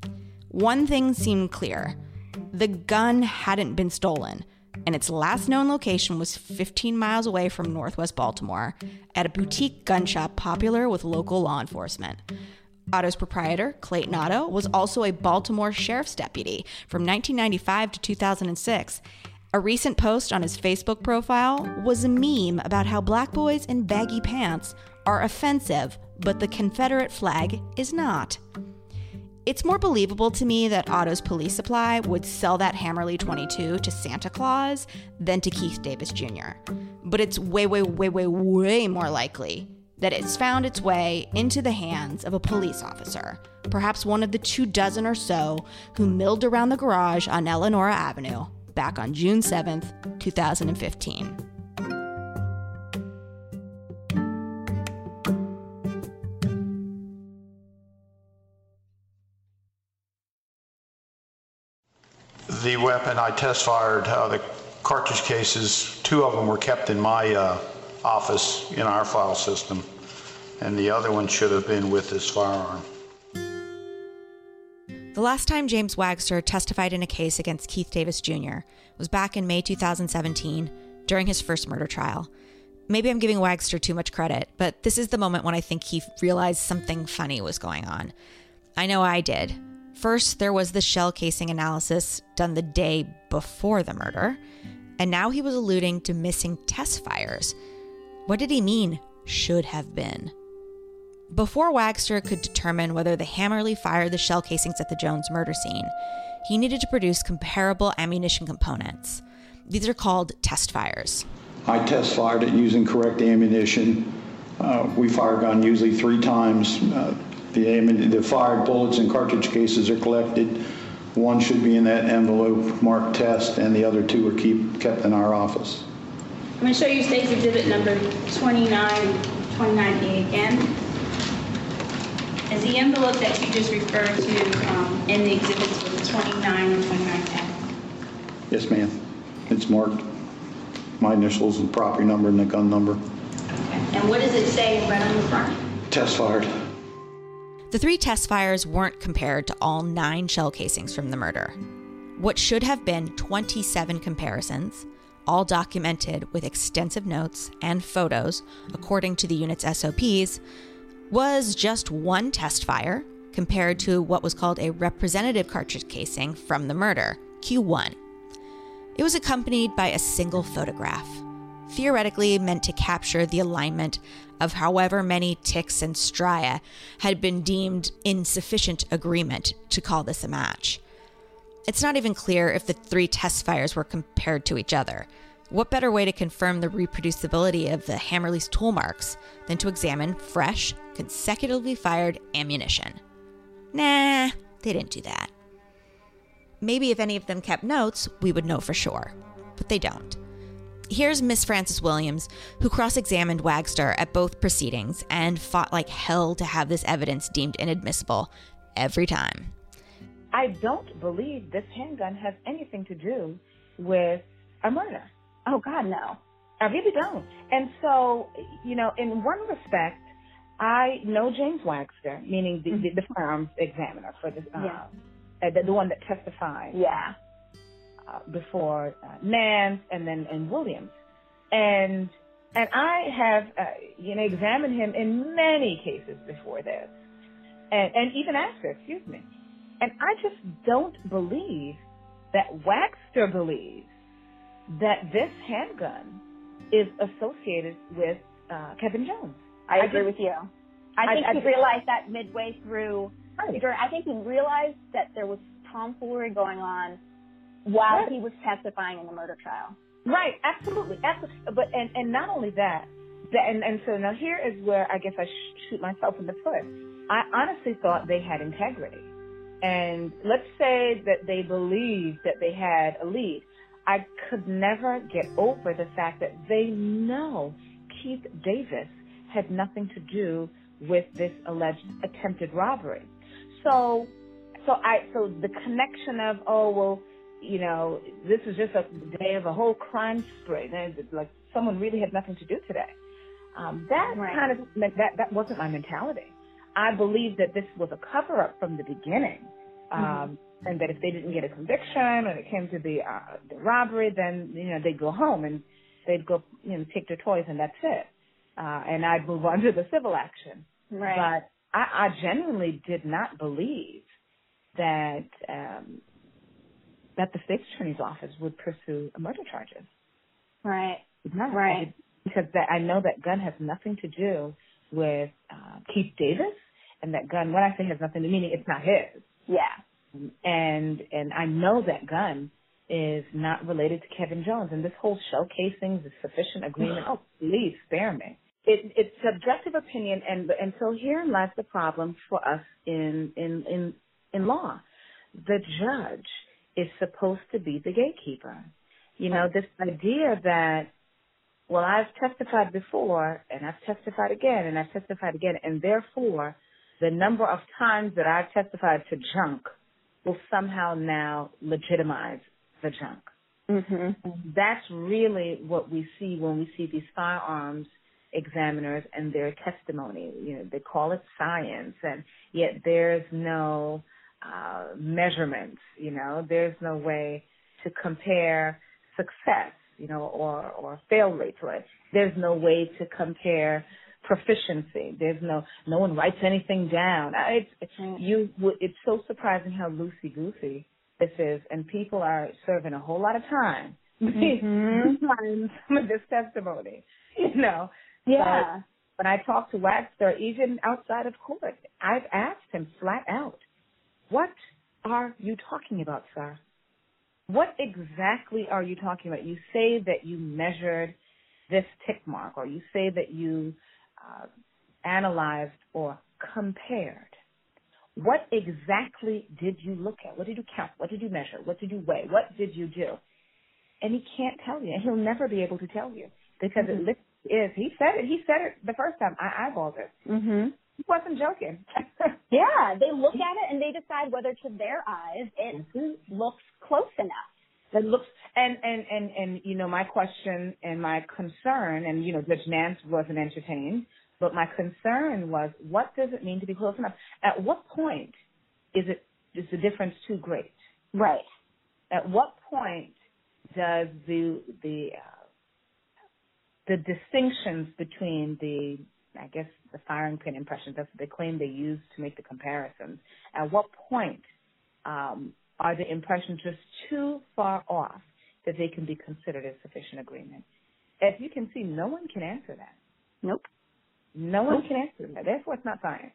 One thing seemed clear. The gun hadn't been stolen, and its last known location was 15 miles away from Northwest Baltimore at a boutique gun shop popular with local law enforcement. Otto's proprietor, Clayton Otto, was also a Baltimore sheriff's deputy from 1995 to 2006. A recent post on his Facebook profile was a meme about how black boys in baggy pants are offensive, but the Confederate flag is not. It's more believable to me that Otto's Police Supply would sell that Hammerley 22 to Santa Claus than to Keith Davis Jr. But it's way, way, way, way, way more likely that it's found its way into the hands of a police officer, perhaps one of the 24 or so who milled around the garage on Eleanora Avenue back on June 7th, 2015. The weapon I test fired, the cartridge cases, 2 of them were kept in my office in our file system. and the other one should have been with his firearm. The last time James Wagster testified in a case against Keith Davis Jr. was back in May 2017 during his first murder trial. Maybe I'm giving Wagster too much credit, but this is the moment when I think he realized something funny was going on. I know I did. First, there was the shell casing analysis done the day before the murder, and now he was alluding to missing test fires. What did he mean, should have been? Before Wagster could determine whether the Hammerly fired the shell casings at the Jones murder scene, he needed to produce comparable ammunition components. These are called test fires. I test fired it using correct ammunition. We fire a gun usually 3 times. The fired bullets and cartridge cases are collected. One should be in that envelope marked test, and the other 2 are kept in our office. I'm going to show you State's Exhibit number 29A again. Is the envelope that you just referred to in the exhibits with 29 and 29F? Yes, ma'am. It's marked. My initials and property number and the gun number. Okay. And what does it say right on the front? Test fired. The 3 test fires weren't compared to all 9 shell casings from the murder. What should have been 27 comparisons, all documented with extensive notes and photos according to the unit's SOPs, was just 1 test fire compared to what was called a representative cartridge casing from the murder, Q1. It was accompanied by a single photograph, theoretically meant to capture the alignment of however many ticks and stria had been deemed insufficient agreement to call this a match. It's not even clear if the 3 test fires were compared to each other. What better way to confirm the reproducibility of the Hammerly's tool marks than to examine fresh, consecutively fired ammunition? Nah, they didn't do that. Maybe if any of them kept notes, we would know for sure, but they don't. Here's Miss Frances Williams, who cross-examined Wagster at both proceedings and fought like hell to have this evidence deemed inadmissible every time. I don't believe this handgun has anything to do with a murder. Oh, God, no. I really don't. And so, in one respect, I know James Wagster, meaning the firearms examiner for this, the one that testified before Nance and Williams. And I have, examined him in many cases before this, and even after, excuse me. And I just don't believe that Wagster believes that this handgun is associated with Kevin Jones. I agree with you. I think he realized that midway through. I think he realized that there was tomfoolery going on while he was testifying in the murder trial. Right, absolutely. But and not only that, and so now here is where I guess I shoot myself in the foot. I honestly thought they had integrity. And let's say that they believed that they had a lead. I could never get over the fact that they know Keith Davis had nothing to do with this alleged attempted robbery. So the connection of, this is just a day of a whole crime spree. Like someone really had nothing to do today. That wasn't my mentality. I believe that this was a cover-up from the beginning. And that if they didn't get a conviction when it came to the robbery, then, they'd go home and they'd go, take their toys and that's it. And I'd move on to the civil action. Right. But I genuinely did not believe that the state's attorney's office would pursue murder charges. Right. Not right. Because I know that gun has nothing to do with Keith Davis, and that gun, when I say has nothing to meaning, it's not his. Yeah. And I know that gun is not related to Kevin Jones. And this whole shell casing, the sufficient agreement, please spare me. It's subjective opinion, and so herein lies the problem for us in law. The judge is supposed to be the gatekeeper. This idea that, well, I've testified before, and I've testified again, and I've testified again, and therefore the number of times that I've testified to junk will somehow now legitimize the junk. Mm-hmm. That's really what we see when we see these firearms examiners and their testimony. You know, they call it science, and yet there's no measurements. You know, there's no way to compare success, you know, or fail rate to it. There's no way to compare proficiency. There's no one writes anything down. It's so surprising how loosey-goosey this is, and people are serving a whole lot of time behind some of this testimony, you know. Yeah. But when I talk to Waxter, even outside of court, I've asked him flat out, what are you talking about, sir? What exactly are you talking about? You say that you measured this tick mark, or you say that you analyzed or compared. What exactly did you look at? What did you count? What did you measure? What did you weigh? What did you do? And he can't tell you, and he'll never be able to tell you, because it is. He said it the first time. I eyeballed it. He wasn't joking. Yeah, they look at it and they decide whether to their eyes it looks close enough. That looks and you know, my question and my concern, and you know, Judge Nance wasn't entertained, but my concern was, what does it mean to be close enough? At what point is the difference too great? Right. At what point does the distinctions between the firing pin impressions, that's what they claim they used to make the comparisons, at what point are the impressions just too far off that they can be considered as sufficient agreement? As you can see, no one can answer that. Nope. No one can answer that. Therefore, it's not science.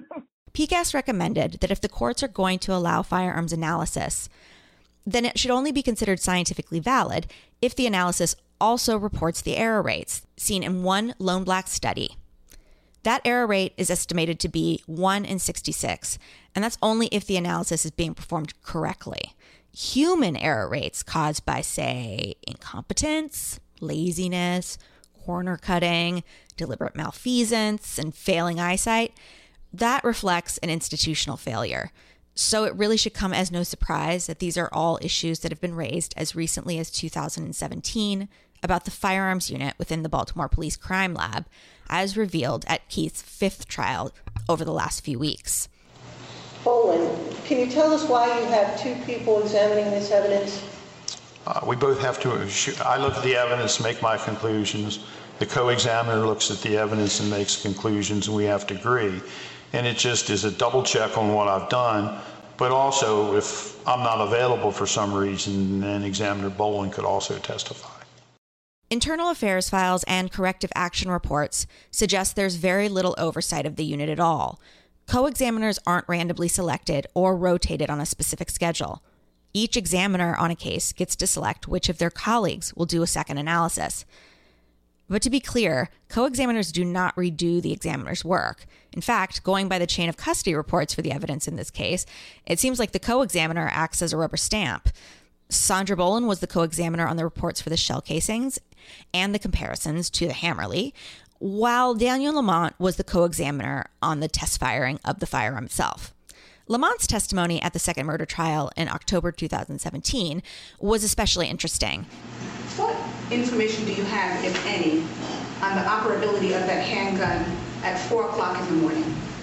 PCAST recommended that if the courts are going to allow firearms analysis, then it should only be considered scientifically valid if the analysis also reports the error rates seen in one lone black study. That error rate is estimated to be 1 in 66, and that's only if the analysis is being performed correctly. Human error rates caused by, say, incompetence, laziness, corner cutting, deliberate malfeasance, and failing eyesight, that reflects an institutional failure. So it really should come as no surprise that these are all issues that have been raised as recently as 2017 about the firearms unit within the Baltimore Police Crime Lab, as revealed at Keith's 5th trial over the last few weeks. Bolin, can you tell us why you have two people examining this evidence? We both have to. I look at the evidence, make my conclusions. The co-examiner looks at the evidence and makes conclusions, and we have to agree. And it just is a double check on what I've done. But also, if I'm not available for some reason, then Examiner Bolin could also testify. Internal affairs files and corrective action reports suggest there's very little oversight of the unit at all. Co-examiners aren't randomly selected or rotated on a specific schedule. Each examiner on a case gets to select which of their colleagues will do a second analysis. But to be clear, co-examiners do not redo the examiner's work. In fact, going by the chain of custody reports for the evidence in this case, it seems like the co-examiner acts as a rubber stamp. Sandra Bolin was the co-examiner on the reports for the shell casings and the comparisons to the Hammerly, while Daniel Lamont was the co-examiner on the test firing of the firearm itself. Lamont's testimony at the second murder trial in October 2017 was especially interesting. What information do you have, if any, on the operability of that handgun at 4 o'clock in the morning?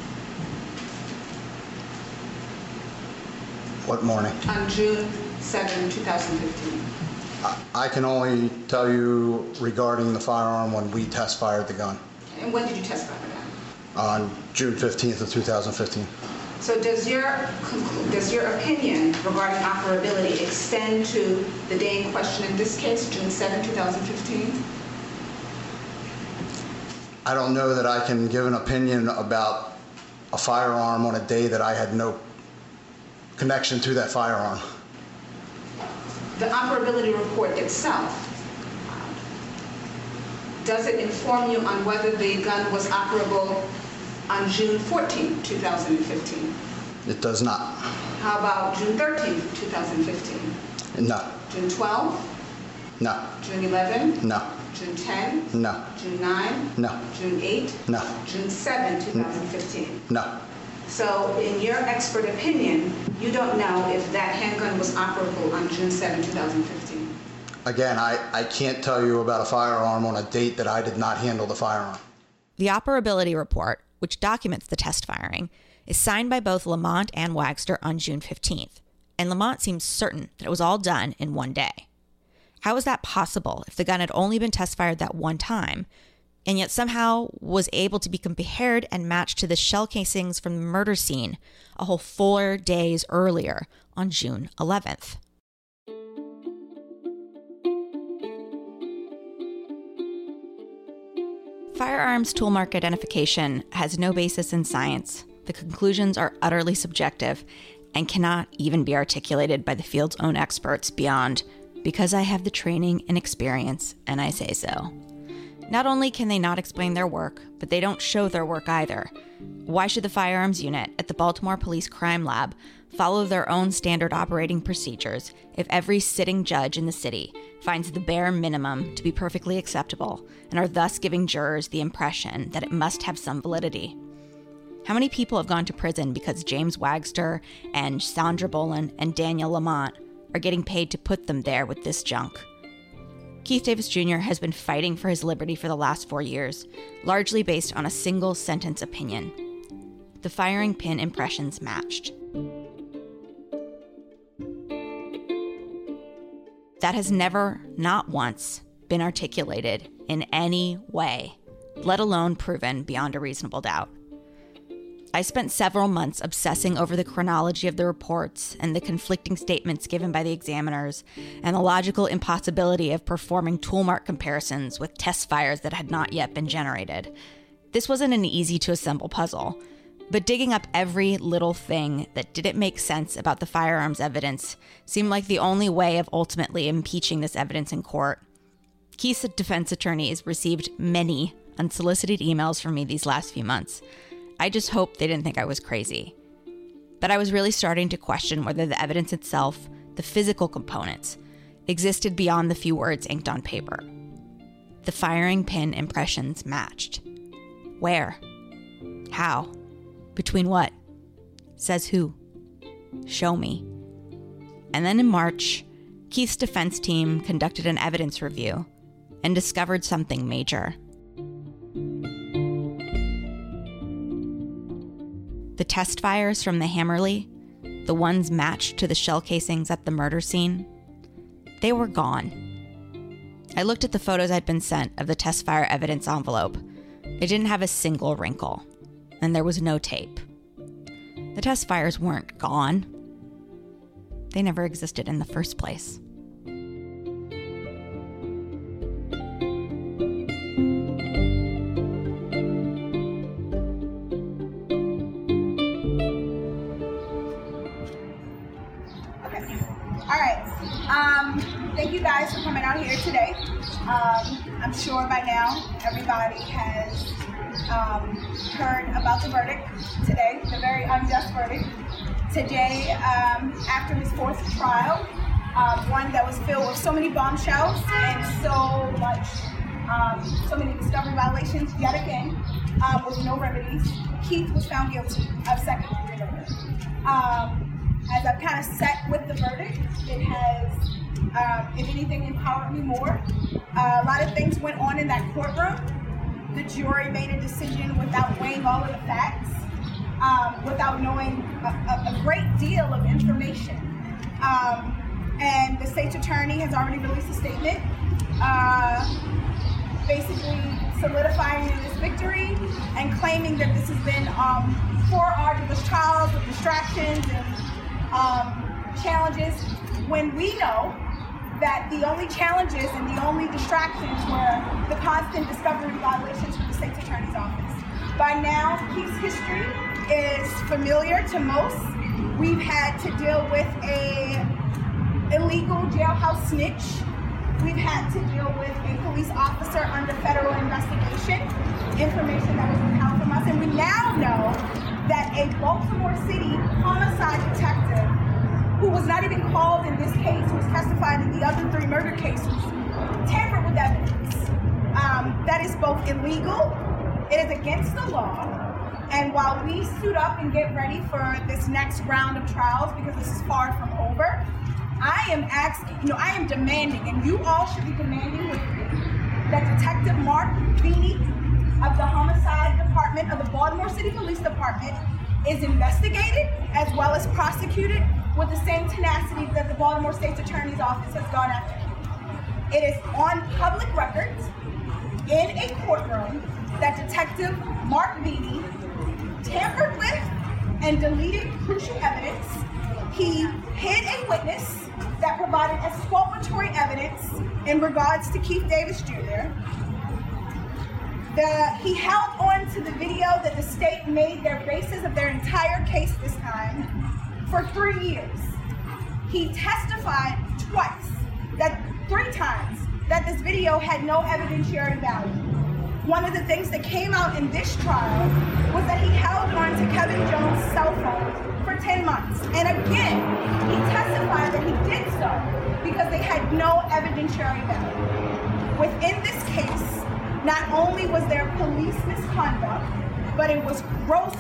What morning? On June 7, 2015. I can only tell you regarding the firearm when we test fired the gun. And when did you test fire the gun? On June 15th of 2015. So does your opinion regarding operability extend to the day in question in this case, June 7, 2015? I don't know that I can give an opinion about a firearm on a day that I had no connection to that firearm. The operability report itself, does it inform you on whether the gun was operable on June 14, 2015? It does not. How about June 13, 2015? No. June 12? No. June 11? No. June 10? No. June 9? No. June 8? No. June 7, 2015? No. So in your expert opinion, you don't know if that handgun was operable on June 7, 2015? Again, I can't tell you about a firearm on a date that I did not handle the firearm. The operability report, which documents the test firing, is signed by both Lamont and Wagster on June 15th, and Lamont seems certain that it was all done in one day. How is that possible if the gun had only been test fired that one time, and yet somehow was able to be compared and matched to the shell casings from the murder scene a whole 4 days earlier on June 11th? Firearms tool mark identification has no basis in science. The conclusions are utterly subjective and cannot even be articulated by the field's own experts beyond, because I have the training and experience and I say so. Not only can they not explain their work, but they don't show their work either. Why should the firearms unit at the Baltimore Police Crime Lab follow their own standard operating procedures if every sitting judge in the city finds the bare minimum to be perfectly acceptable and are thus giving jurors the impression that it must have some validity? How many people have gone to prison because James Wagster and Sandra Boland and Daniel Lamont are getting paid to put them there with this junk? Keith Davis Jr. has been fighting for his liberty for the last 4 years, largely based on a single sentence opinion. The firing pin impressions matched. That has never, not once, been articulated in any way, let alone proven beyond a reasonable doubt. I spent several months obsessing over the chronology of the reports and the conflicting statements given by the examiners and the logical impossibility of performing tool mark comparisons with test fires that had not yet been generated. This wasn't an easy-to-assemble puzzle, but digging up every little thing that didn't make sense about the firearms evidence seemed like the only way of ultimately impeaching this evidence in court. Keith's defense attorneys received many unsolicited emails from me these last few months. I just hoped they didn't think I was crazy. But I was really starting to question whether the evidence itself, the physical components, existed beyond the few words inked on paper. The firing pin impressions matched. Where? How? Between what? Says who? Show me. And then in March, Keith's defense team conducted an evidence review and discovered something major. The test fires from the Hammerly, the ones matched to the shell casings at the murder scene, they were gone. I looked at the photos I'd been sent of the test fire evidence envelope. It didn't have a single wrinkle, and there was no tape. The test fires weren't gone. They never existed in the first place. Thank you guys for coming out here today. I'm sure by now everybody has heard about the verdict today, the very unjust verdict. Today, after his fourth trial, one that was filled with so many bombshells and so many discovery violations yet again, with no remedies, Keith was found guilty of second-degree murder. As I've kind of sat with the verdict, it has, if anything, empowered me more. A lot of things went on in that courtroom. The jury made a decision without weighing all of the facts, without knowing a great deal of information. And the state's attorney has already released a statement, basically solidifying this victory and claiming that this has been 4 arduous trials with distractions and challenges, when we know that the only challenges and the only distractions were the constant discovery violations from the state's attorney's office. By now, Keith's history is familiar to most. We've had to deal with a illegal jailhouse snitch. We've had to deal with a police officer under federal investigation, information that was withheld from us, and we now know that a Baltimore City homicide detective, who was not even called in this case, who was testified in the other 3 murder cases, tampered with evidence. That is both illegal, it is against the law, and while we suit up and get ready for this next round of trials, because this is far from over, I am asking, I am demanding, and you all should be demanding with me, that Detective Mark Vini of the Homicide Department of the Baltimore City Police Department is investigated as well as prosecuted with the same tenacity that the Baltimore State's Attorney's Office has gone after him. It is on public records in a courtroom that Detective Mark Vini tampered with and deleted crucial evidence. He hid a witness that provided exculpatory evidence in regards to Keith Davis Jr. He held on to the video that the state made their basis of their entire case this time for 3 years. He testified three times, that this video had no evidentiary value. One of the things that came out in this trial was that he held on to Kevin Jones' cell phone for 10 months. And again, he testified that he did so because they had no evidentiary value. Within this case, not only was there police misconduct, but it was gross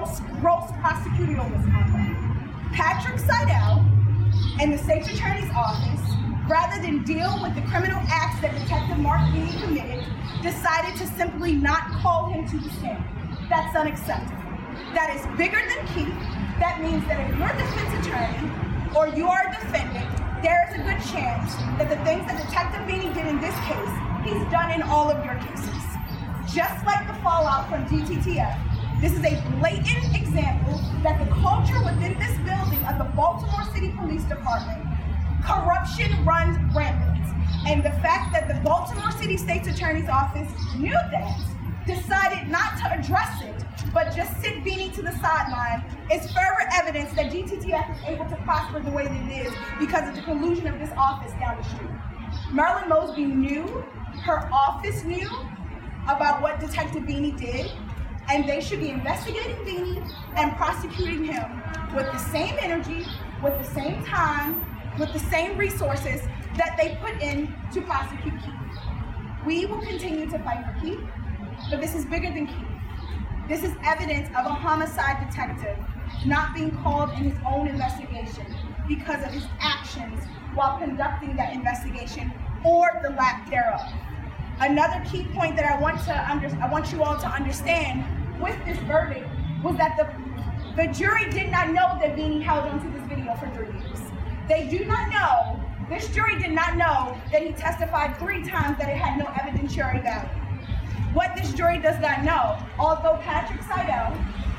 prosecutorial misconduct. Patrick Seidel and the State's Attorney's Office, rather than deal with the criminal acts that Detective Mark Vini committed, decided to simply not call him to the stand. That's unacceptable. That is bigger than Keith. That means that if you're a defense attorney or you are a defendant, there is a good chance that the things that Detective Vini did in this case, he's done in all of your cases. Just like the fallout from DTTF, this is a blatant example that the culture within this building of the Baltimore City Police Department, corruption runs rampant. And the fact that the Baltimore City State's Attorney's Office knew that, decided not to address it, but just sit Vini to the sideline, is further evidence that DTTF is able to prosper the way that it is because of the collusion of this office down the street. Marilyn Mosby knew, her office knew about what Detective Vini did, and they should be investigating Vini and prosecuting him with the same energy, with the same time, with the same resources that they put in to prosecute Keith. We will continue to fight for Keith, but this is bigger than Keith. This is evidence of a homicide detective not being called in his own investigation because of his actions while conducting that investigation or the lack thereof. Another key point that I want you all to understand with this verdict was that the jury did not know that Vini held onto this video for 3 years. They do not know, this jury did not know that he testified 3 times that it had no evidentiary value. What this jury does not know, although Patrick Seidel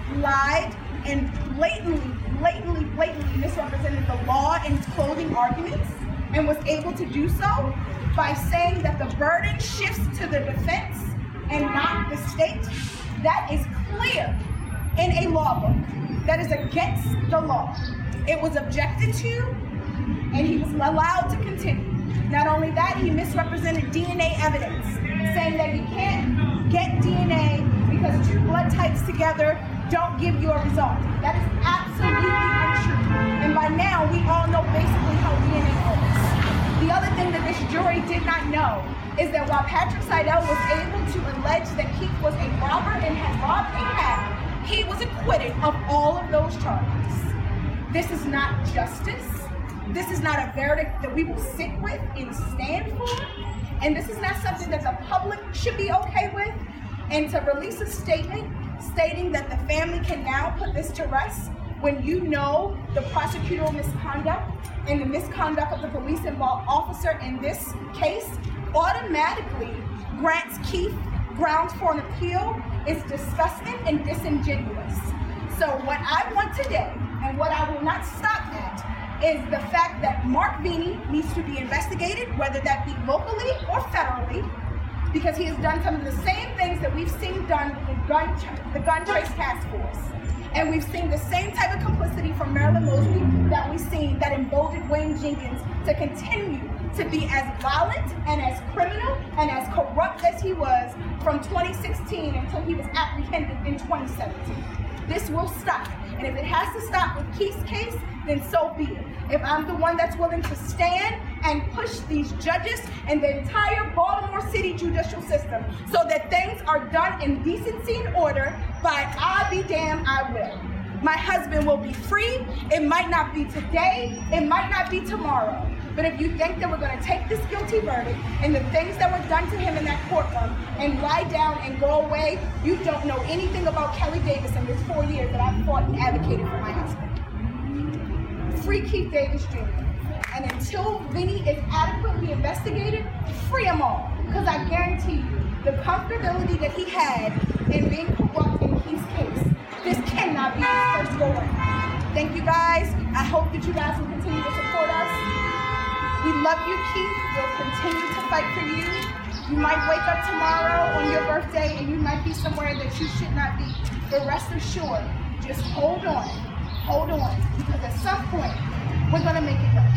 lied and blatantly misrepresented the law in his closing arguments and was able to do so by saying that the burden shifts to the defense and not the state, that is clear in a law book. That is against the law. It was objected to, and he was allowed to continue. Not only that, he misrepresented DNA evidence, saying that you can't get DNA because 2 blood types together don't give you a result. That is absolutely untrue. And by now, we all know basically how DNA works. The other thing that this jury did not know is that while Patrick Seidel was able to allege that Keith was a robber and had robbed a cab, he was acquitted of all of those charges. This is not justice. This is not a verdict that we will sit with and stand for. And this is not something that the public should be okay with. And to release a statement stating that the family can now put this to rest when you know the prosecutorial misconduct and the misconduct of the police involved officer in this case automatically grants Keith grounds for an appeal is disgusting and disingenuous. So what I want today, and what I will not stop at, is the fact that Mark Vini needs to be investigated, whether that be locally or federally, because he has done some of the same things that we've seen done with the gun trace task force. And we've seen the same type of complicity from Marilyn Mosby that we've seen that emboldened Wayne Jenkins to continue to be as violent and as criminal and as corrupt as he was from 2016 until he was apprehended in 2017. This will stop. And if it has to stop with Keith's case, then so be it. If I'm the one that's willing to stand and push these judges and the entire Baltimore City judicial system so that things are done in decency and order, by I be damned, I will. My husband will be free. It might not be today, it might not be tomorrow. But if you think that we're going to take this guilty verdict and the things that were done to him in that courtroom and lie down and go away, you don't know anything about Kelly Davis in this 4 years that I've fought and advocated for my husband. Free Keith Davis Jr. And until Vinny is adequately investigated, free them all. Because I guarantee you, the comfortability that he had in being corrupt in Keith's case, this cannot be his first go around. Thank you guys. I hope that you guys will continue to support us. We love you, Keith. We'll continue to fight for you. You might wake up tomorrow on your birthday and you might be somewhere that you should not be. But rest assured, just hold on. Hold on. Because at some point, we're going to make it right.